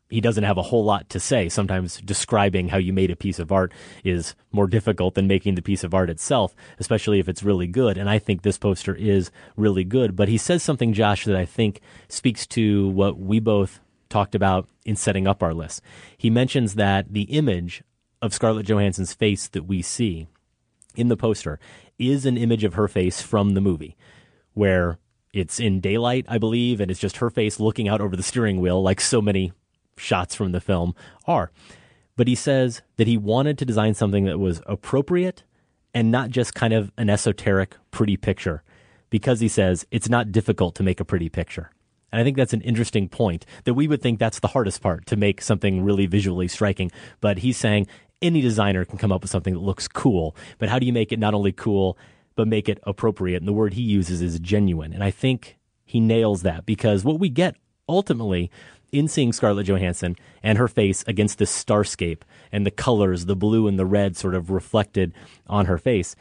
he doesn't have a whole lot to say. Sometimes describing how you made a piece of art is more difficult than making the piece of art itself, especially if it's really good. And I think this poster is really good. But he says something, Josh, that I think speaks to what we both talked about in setting up our list. He mentions that the image of Scarlett Johansson's face that we see in the poster is an image of her face from the movie, where it's in daylight, I believe, and it's just her face looking out over the steering wheel like so many shots from the film are. But he says that he wanted to design something that was appropriate and not just kind of an esoteric pretty picture, because he says it's not difficult to make a pretty picture. And I think that's an interesting point, that we would think that's the hardest part, to make something really visually striking. But he's saying any designer can come up with something that looks cool, but how do you make it not only cool, but make it appropriate? And the word he uses is genuine. And I think he nails that, because what we get ultimately in seeing Scarlett Johansson and her face against this starscape and the colors, the blue and the red sort of reflected on her face,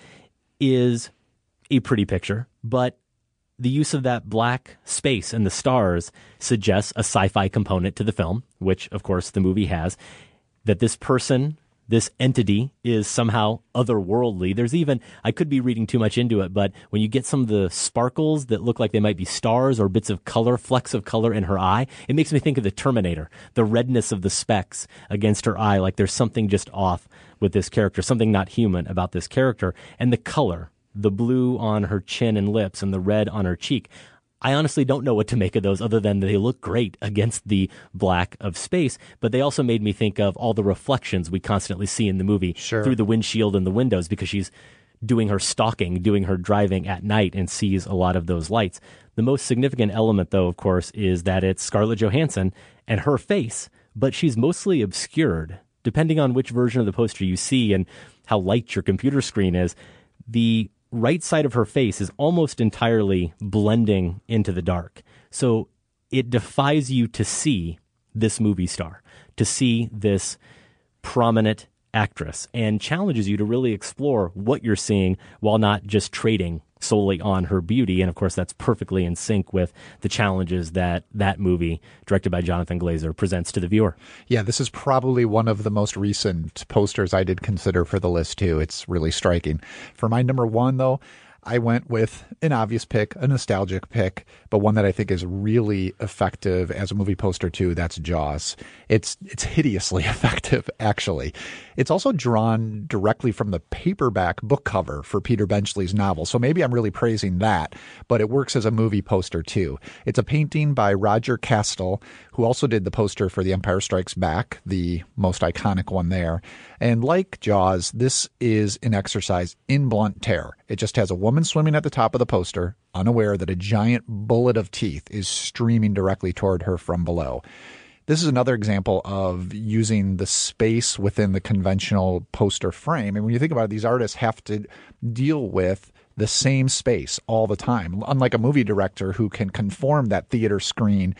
is a pretty picture. But the use of that black space and the stars suggests a sci-fi component to the film, which, of course, the movie has, that this person, this entity, is somehow otherworldly. There's even, I could be reading too much into it, but when you get some of the sparkles that look like they might be stars or bits of color, flecks of color in her eye, it makes me think of the Terminator, the redness of the specks against her eye, like there's something just off with this character, something not human about this character. And the color, the blue on her chin and lips and the red on her cheek, I honestly don't know what to make of those, other than they look great against the black of space. But they also made me think of all the reflections we constantly see in the movie through the windshield and the windows, because she's doing her stalking, doing her driving at night, and sees a lot of those lights. The most significant element, though, of course, is that it's Scarlett Johansson and her face, but she's mostly obscured. Depending on which version of the poster you see and how light your computer screen is, the right side of her face is almost entirely blending into the dark. So it defies you to see this movie star, to see this prominent actress, and challenges you to really explore what you're seeing while not just trading solely on her beauty. And of course, that's perfectly in sync with the challenges that that movie, directed by Jonathan Glazer, presents to the viewer. Yeah, this is probably one of the most recent posters I did consider for the list, too. It's really striking. For my number one, though, I went with an obvious pick, a nostalgic pick, but one that I think is really effective as a movie poster too. That's Jaws. It's hideously effective, actually. It's also drawn directly from the paperback book cover for Peter Benchley's novel. So maybe I'm really praising that, but it works as a movie poster too. It's a painting by Roger Castell, who also did the poster for The Empire Strikes Back, the most iconic one there. And like Jaws, this is an exercise in blunt terror. It just has a woman swimming at the top of the poster, unaware that a giant bullet of teeth is streaming directly toward her from below. This is another example of using the space within the conventional poster frame. And when you think about it, these artists have to deal with the same space all the time, unlike a movie director who can conform that theater screen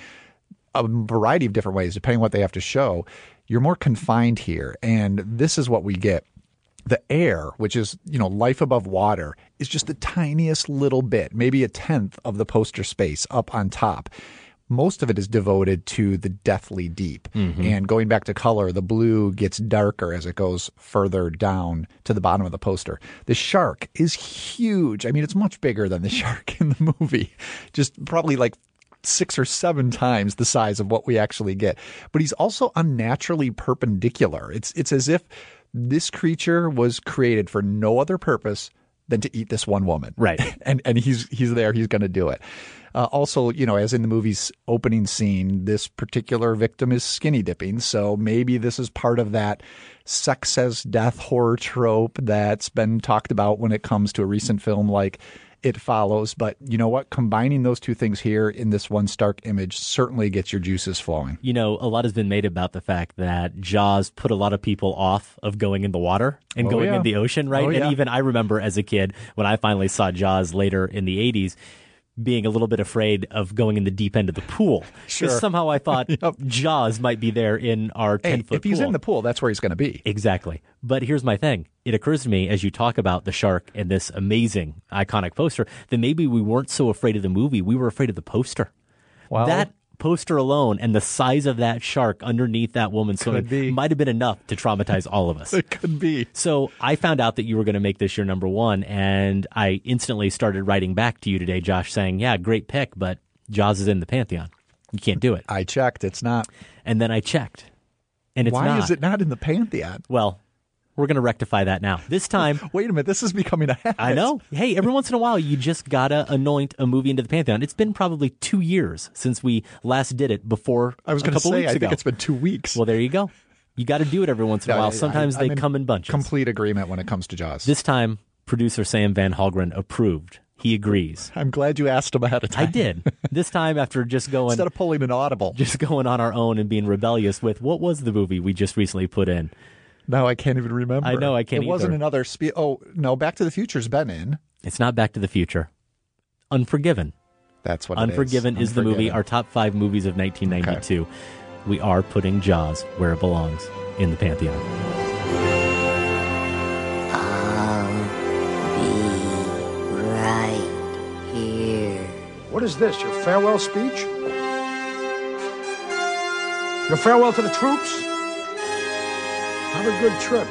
a variety of different ways, depending on what they have to show. You're more confined here. And this is what we get. The air, which is, life above water, is just the tiniest little bit, maybe a tenth of the poster space up on top. Most of it is devoted to the deathly deep. Mm-hmm. And going back to color, the blue gets darker as it goes further down to the bottom of the poster. The shark is huge. I mean, it's much bigger than the shark in the movie. Just probably like 6 or 7 times the size of what we actually get. But he's also unnaturally perpendicular. It's as if this creature was created for no other purpose than to eat this one woman. Right. And he's there. He's going to do it. Also, as in the movie's opening scene, this particular victim is skinny dipping. So maybe this is part of that sex as death horror trope that's been talked about when it comes to a recent film like It Follows. But you know what? Combining those two things here in this one stark image certainly gets your juices flowing. A lot has been made about the fact that Jaws put a lot of people off of going in the water and going in the ocean, right? And even I remember as a kid, when I finally saw Jaws later in the 80s, being a little bit afraid of going in the deep end of the pool. Sure. Because somehow I thought Jaws might be there in our 10-foot pool. If he's in the pool, that's where he's going to be. Exactly. But here's my thing. It occurs to me as you talk about the shark and this amazing, iconic poster, that maybe we weren't so afraid of the movie. We were afraid of the poster. Well, that poster alone and the size of that shark underneath that woman swimming might have been enough to traumatize all of us. It could be. So I found out that you were going to make this your number one, and I instantly started writing back to you today, Josh, saying, yeah, great pick, but Jaws is in the Pantheon. You can't do it. I checked. It's not. And then I checked. And it's not. Why is it not in the Pantheon? Well, we're going to rectify that now. This time. Wait a minute. This is becoming a habit. I know. Hey, every once in a while, you just got to anoint a movie into the Pantheon. It's been probably 2 years since we last did it before. I was going to say, I think it's been 2 weeks. Well, there you go. You got to do it every once in a while. Sometimes they come in bunches. Complete agreement when it comes to Jaws. This time, producer Sam Van Halgren approved. He agrees. I'm glad you asked him ahead of time. I did. This time, after just going... Instead of pulling an audible. Just going on our own and being rebellious with, what was the movie we just recently put in? No, I can't even remember. I know, I can't either. It wasn't another... Oh, no, Back to the Future's been in. It's not Back to the Future. Unforgiven. That's what Unforgiven is the movie, our top 5 movies of 1992. Okay. We are putting Jaws where it belongs, in the Pantheon. What is this, your farewell speech? Your farewell to the troops? Have a good trip.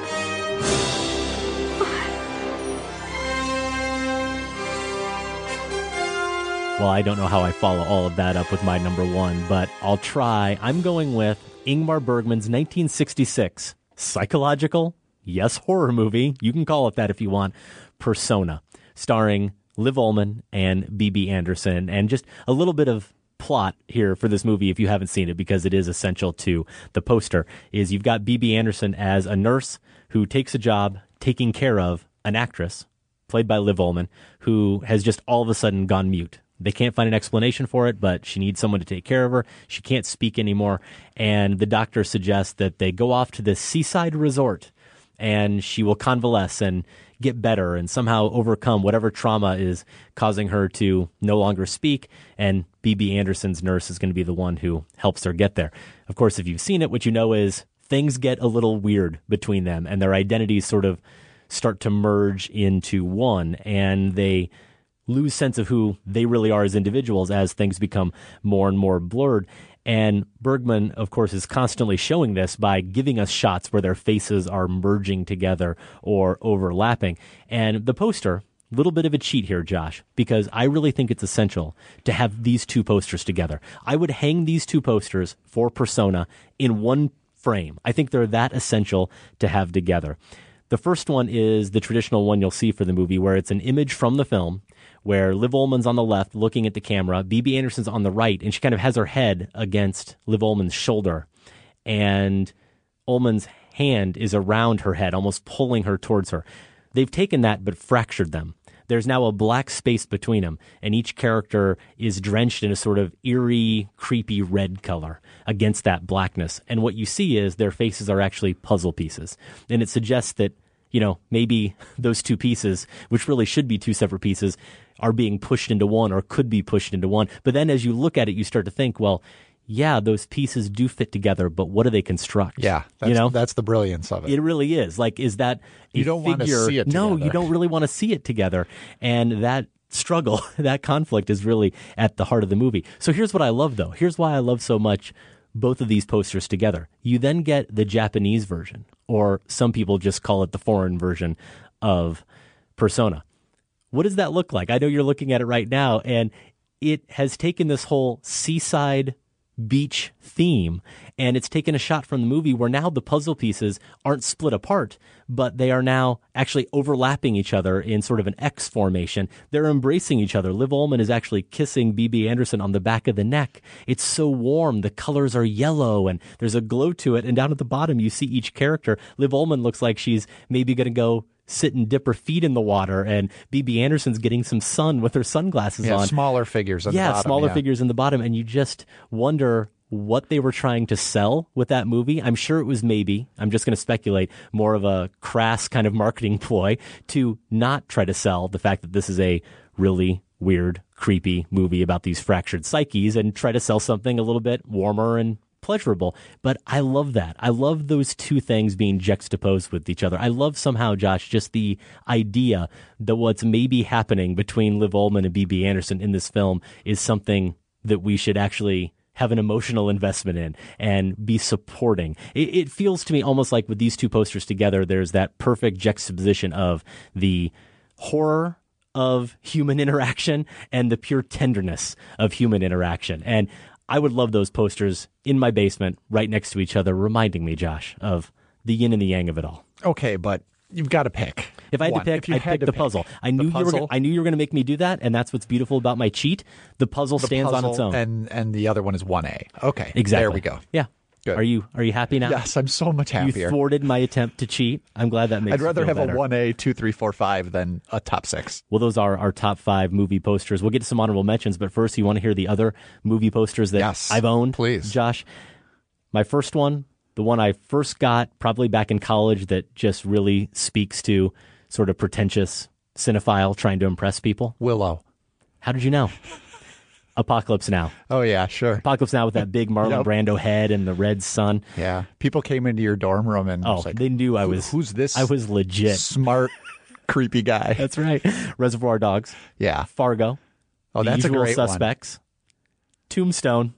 Well, I don't know how I follow all of that up with my number one, but I'll try. I'm going with Ingmar Bergman's 1966 psychological, yes, horror movie, you can call it that if you want, Persona, starring Liv Ullmann and Bibi Andersson, and just a little bit of plot here for this movie if you haven't seen it, because it is essential to the poster, is you've got Bibi Andersson as a nurse who takes a job taking care of an actress, played by Liv Ullmann, who has just all of a sudden gone mute. They can't find an explanation for it, but she needs someone to take care of her. She can't speak anymore, and the doctor suggests that they go off to this seaside resort, and she will convalesce and get better and somehow overcome whatever trauma is causing her to no longer speak, and Bibi Andersson's nurse is going to be the one who helps her get there. Of course, if you've seen it, what you know is things get a little weird between them, and their identities sort of start to merge into one, and they lose sense of who they really are as individuals as things become more and more blurred. And Bergman, of course, is constantly showing this by giving us shots where their faces are merging together or overlapping. And the poster, a little bit of a cheat here, Josh, because I really think it's essential to have these two posters together. I would hang these two posters for Persona in one frame. I think they're that essential to have together. The first one is the traditional one you'll see for the movie, where it's an image from the film, where Liv Ullmann's on the left looking at the camera, Bibi Andersson's on the right, and she kind of has her head against Liv Ullmann's shoulder, and Ullmann's hand is around her head, almost pulling her towards her. They've taken that but fractured them. There's now a black space between them, and each character is drenched in a sort of eerie, creepy red color against that blackness. And what you see is their faces are actually puzzle pieces. And it suggests that, you know, maybe those two pieces, which really should be two separate pieces, are being pushed into one or could be pushed into one. But then as you look at it, you start to think, well, yeah, those pieces do fit together, but what do they construct? Yeah, that's the brilliance of it. It really is. Like, is that a you don't figure? Want to see it together. No, you don't really want to see it together. And that struggle, that conflict is really at the heart of the movie. So here's what I love, though. Here's why I love so much both of these posters together. You then get the Japanese version, or some people just call it the foreign version of Persona. What does that look like? I know you're looking at it right now, and it has taken this whole seaside beach theme, and it's taken a shot from the movie where now the puzzle pieces aren't split apart, but they are now actually overlapping each other in sort of an X formation. They're embracing each other. Liv Ullmann is actually kissing Bibi Andersson on the back of the neck. It's so warm. The colors are yellow, and there's a glow to it. And down at the bottom, you see each character. Liv Ullmann looks like she's maybe going to go sit and dip her feet in the water, and Bibi Andersson's getting some sun with her sunglasses on. Smaller figures on the bottom. Smaller figures in the bottom, and you just wonder what they were trying to sell with that movie. I'm sure it was maybe, I'm just going to speculate, more of a crass kind of marketing ploy to not try to sell the fact that this is a really weird, creepy movie about these fractured psyches, and try to sell something a little bit warmer and pleasurable. But I love that. I love those two things being juxtaposed with each other. I love somehow, Josh, just the idea that what's maybe happening between Liv Ullmann and Bibi Andersson in this film is something that we should actually have an emotional investment in and be supporting. It feels to me almost like with these two posters together, there's that perfect juxtaposition of the horror of human interaction and the pure tenderness of human interaction. And I would love those posters in my basement right next to each other, reminding me, Josh, of the yin and the yang of it all. Okay, but you've got to pick. If I had to pick, I'd pick the puzzle. I knew you were going to make me do that, and that's what's beautiful about my cheat. The puzzle stands on its own. And the other one is 1A. Okay. Exactly. There we go. Yeah. Good. Are you happy now? Yes, I'm so much happier. You thwarted my attempt to cheat. I'm glad that makes I'd rather you feel have better. a 1A, 2, 3, 4, 5 than a top 6. Well, those are our top 5 movie posters. We'll get to some honorable mentions, but first, you want to hear the other movie posters that I've owned? Please. Josh, my first one, the one I first got probably back in college that just really speaks to sort of pretentious cinephile trying to impress people. Willow. How did you know? Apocalypse Now. Oh, yeah, sure. Apocalypse Now with that big Marlon Brando head and the red sun. Yeah. People came into your dorm room and was like, they knew I was... Who's this? I was legit. Smart, creepy guy. That's right. Reservoir Dogs. Yeah. Fargo. Oh, The that's a Usual great Suspects. Tombstone.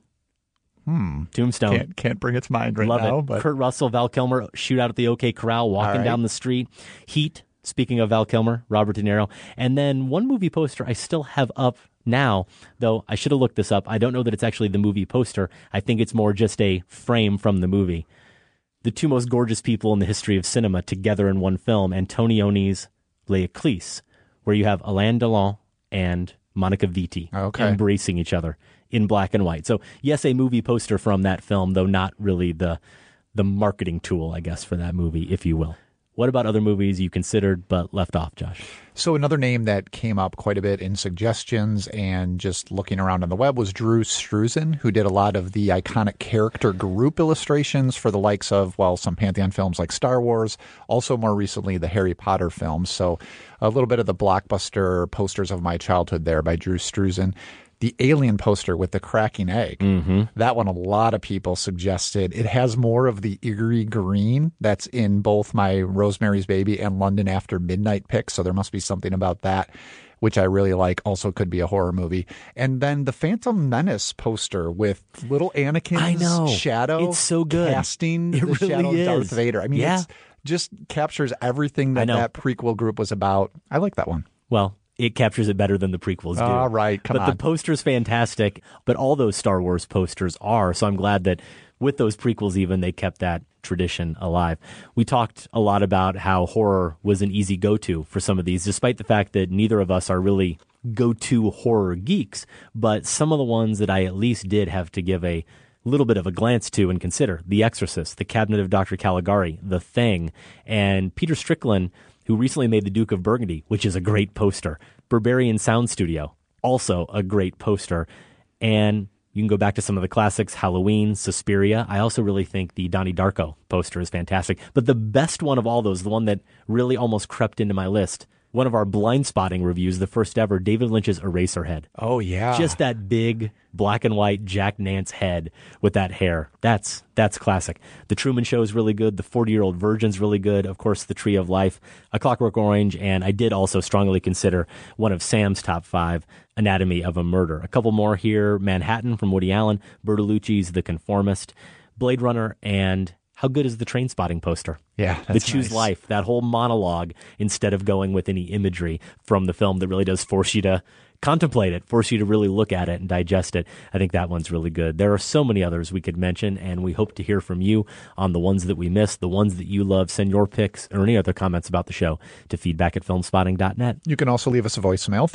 Tombstone. Can't bring it to mind right Love now. it. But Kurt Russell, Val Kilmer, shootout at the OK Corral, walking down the street. Heat, speaking of Val Kilmer, Robert De Niro. And then one movie poster I still have up now, though I should have looked this up. I don't know that it's actually the movie poster. I think it's more just a frame from the movie. The two most gorgeous people in the history of cinema together in one film, Antonioni's Les Eclipses, where you have Alain Delon and Monica Vitti embracing each other in black and white. So, yes, a movie poster from that film, though not really the marketing tool, I guess, for that movie, if you will. What about other movies you considered but left off, Josh? So another name that came up quite a bit in suggestions and just looking around on the web was Drew Struzan, who did a lot of the iconic character group illustrations for the likes of, well, some Pantheon films like Star Wars, also more recently the Harry Potter films. So a little bit of the blockbuster posters of my childhood there by Drew Struzan. The Alien poster with the cracking egg. That one a lot of people suggested. It has more of the eerie green that's in both my Rosemary's Baby and London After Midnight picks, so there must be something about that, which I really like. Also could be a horror movie. And then the Phantom Menace poster with little Anakin's shadow. It's so good. Casting it the really shadow is. of Darth Vader. I mean, it just captures everything that prequel group was about. I like that one. Well, it captures it better than the prequels do. All right, come on. But the poster's fantastic, but all those Star Wars posters are, so I'm glad that with those prequels even, they kept that tradition alive. We talked a lot about how horror was an easy go-to for some of these, despite the fact that neither of us are really go-to horror geeks, but some of the ones that I at least did have to give a little bit of a glance to and consider. The Exorcist, The Cabinet of Dr. Caligari, The Thing, and Peter Strickland, who recently made The Duke of Burgundy, which is a great poster. Berberian Sound Studio, also a great poster. And you can go back to some of the classics, Halloween, Suspiria. I also really think the Donnie Darko poster is fantastic. But the best one of all those, the one that really almost crept into my list, one of our blind spotting reviews, the first ever, David Lynch's Eraserhead. Oh, yeah. Just that big black and white Jack Nance head with that hair. That's classic. The Truman Show is really good. The 40-Year-Old Virgin's really good. Of course, The Tree of Life, A Clockwork Orange, and I did also strongly consider one of Sam's top 5, Anatomy of a Murder. A couple more here, Manhattan from Woody Allen, Bertolucci's The Conformist, Blade Runner, and how good is the Trainspotting poster? Yeah, The Choose Life, that whole monologue, instead of going with any imagery from the film that really does force you to contemplate it, force you to really look at it and digest it. I think that one's really good. There are so many others we could mention, and we hope to hear from you on the ones that we missed, the ones that you love. Send your picks or any other comments about the show to feedback@filmspotting.net. You can also leave us a voicemail,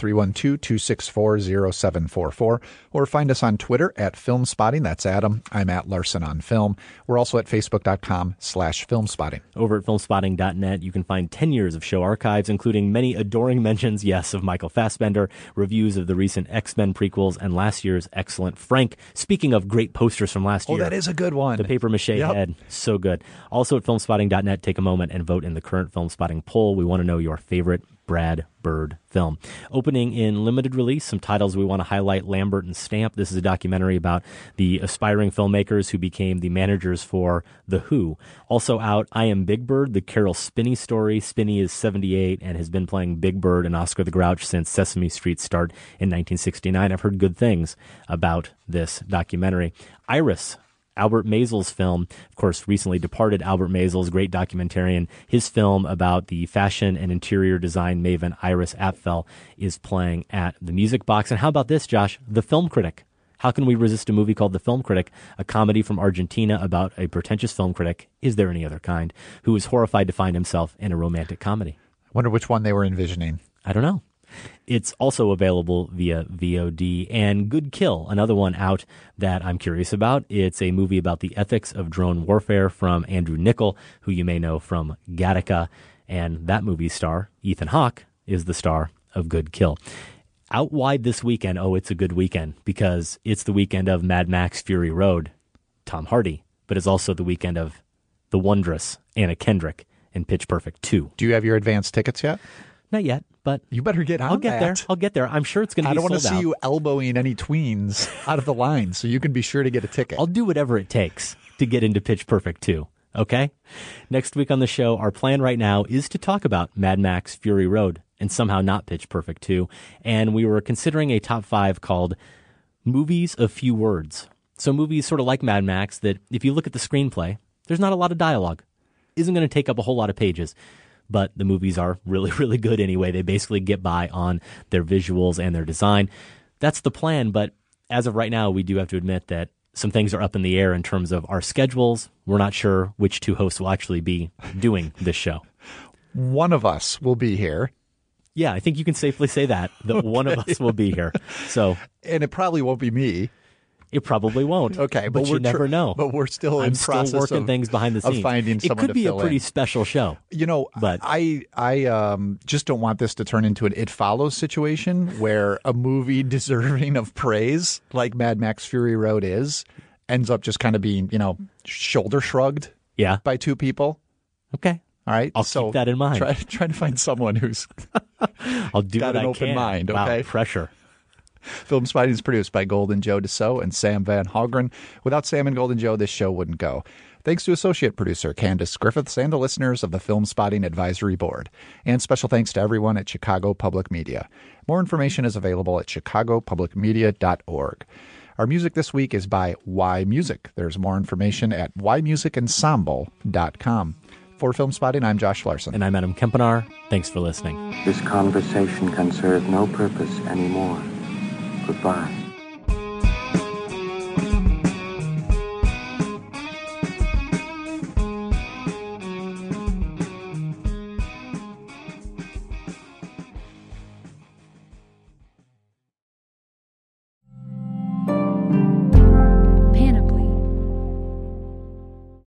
312-264-0744, or find us on Twitter @FilmSpotting. That's Adam. I'm @Larson on Film. We're also at Facebook.com/FilmSpotting. Over at filmspotting.net, you can find 10 years of show archives, including many adoring mentions, yes, of Michael Fassbender, reviews of the recent X-Men prequels, and last year's excellent Frank. Speaking of great posters from last year. Oh, that is a good one. The papier-mâché head. So good. Also at filmspotting.net, take a moment and vote in the current Filmspotting poll. We want to know your favorite Brad Bird film. Opening in limited release, some titles we want to highlight: Lambert and Stamp. This is a documentary about the aspiring filmmakers who became the managers for The Who. Also out, I Am Big Bird, the Carol Spinney story. Spinney is 78 and has been playing Big Bird and Oscar the Grouch since Sesame Street's start in 1969. I've heard good things about this documentary. Iris, Albert Maysles' film, of course, recently departed Albert Maysles, great documentarian. His film about the fashion and interior design maven Iris Apfel is playing at the Music Box. And how about this, Josh? The Film Critic. How can we resist a movie called The Film Critic, a comedy from Argentina about a pretentious film critic, is there any other kind, who is horrified to find himself in a romantic comedy? Wonder which one they were envisioning. I don't know. It's also available via VOD. And Good Kill, another one out that I'm curious about. It's a movie about the ethics of drone warfare from Andrew Niccol, who you may know from Gattaca. And that movie's star, Ethan Hawke, is the star of Good Kill. Out wide this weekend, it's a good weekend because it's the weekend of Mad Max Fury Road, Tom Hardy, but it's also the weekend of the wondrous Anna Kendrick in Pitch Perfect 2. Do you have your advance tickets yet? Not yet, but you better get on that. I'll get there. I'm sure it's going to be sold out. I don't want to see you elbowing any tweens out of the line, so you can be sure to get a ticket. I'll do whatever it takes to get into Pitch Perfect 2, okay? Next week on the show, our plan right now is to talk about Mad Max Fury Road and somehow not Pitch Perfect 2. And we were considering a top 5 called Movies of Few Words. So movies sort of like Mad Max that if you look at the screenplay, there's not a lot of dialogue. Isn't going to take up a whole lot of pages. But the movies are really, really good anyway. They basically get by on their visuals and their design. That's the plan, but as of right now, we do have to admit that some things are up in the air in terms of our schedules. We're not sure which two hosts will actually be doing this show. One of us will be here. Yeah, I think you can safely say that okay. One of us will be here. And it probably won't be me. It probably won't. Okay, but you never know. But we're still in process still working things behind the scenes. Of finding someone to fill in. It could be a pretty special show. You know, but I just don't want this to turn into an It Follows situation where a movie deserving of praise, like Mad Max Fury Road is, ends up just kind of being, shoulder shrugged by two people. Okay. All right. I'll keep that in mind. Try to find someone who's I'll do got what an open mind. Wow, okay. Pressure. Film Spotting is produced by Golden Joe Dassault and Sam Van Hallgren. Without Sam and Golden Joe, this show wouldn't go. Thanks to associate producer Candace Griffiths and the listeners of the Film Spotting Advisory Board. And special thanks to everyone at Chicago Public Media. More information is available at chicagopublicmedia.org. Our music this week is by Y Music. There's more information at ymusicensemble.com. For Film Spotting, I'm Josh Larson. And I'm Adam Kempenaar. Thanks for listening. This conversation can serve no purpose anymore. Goodbye.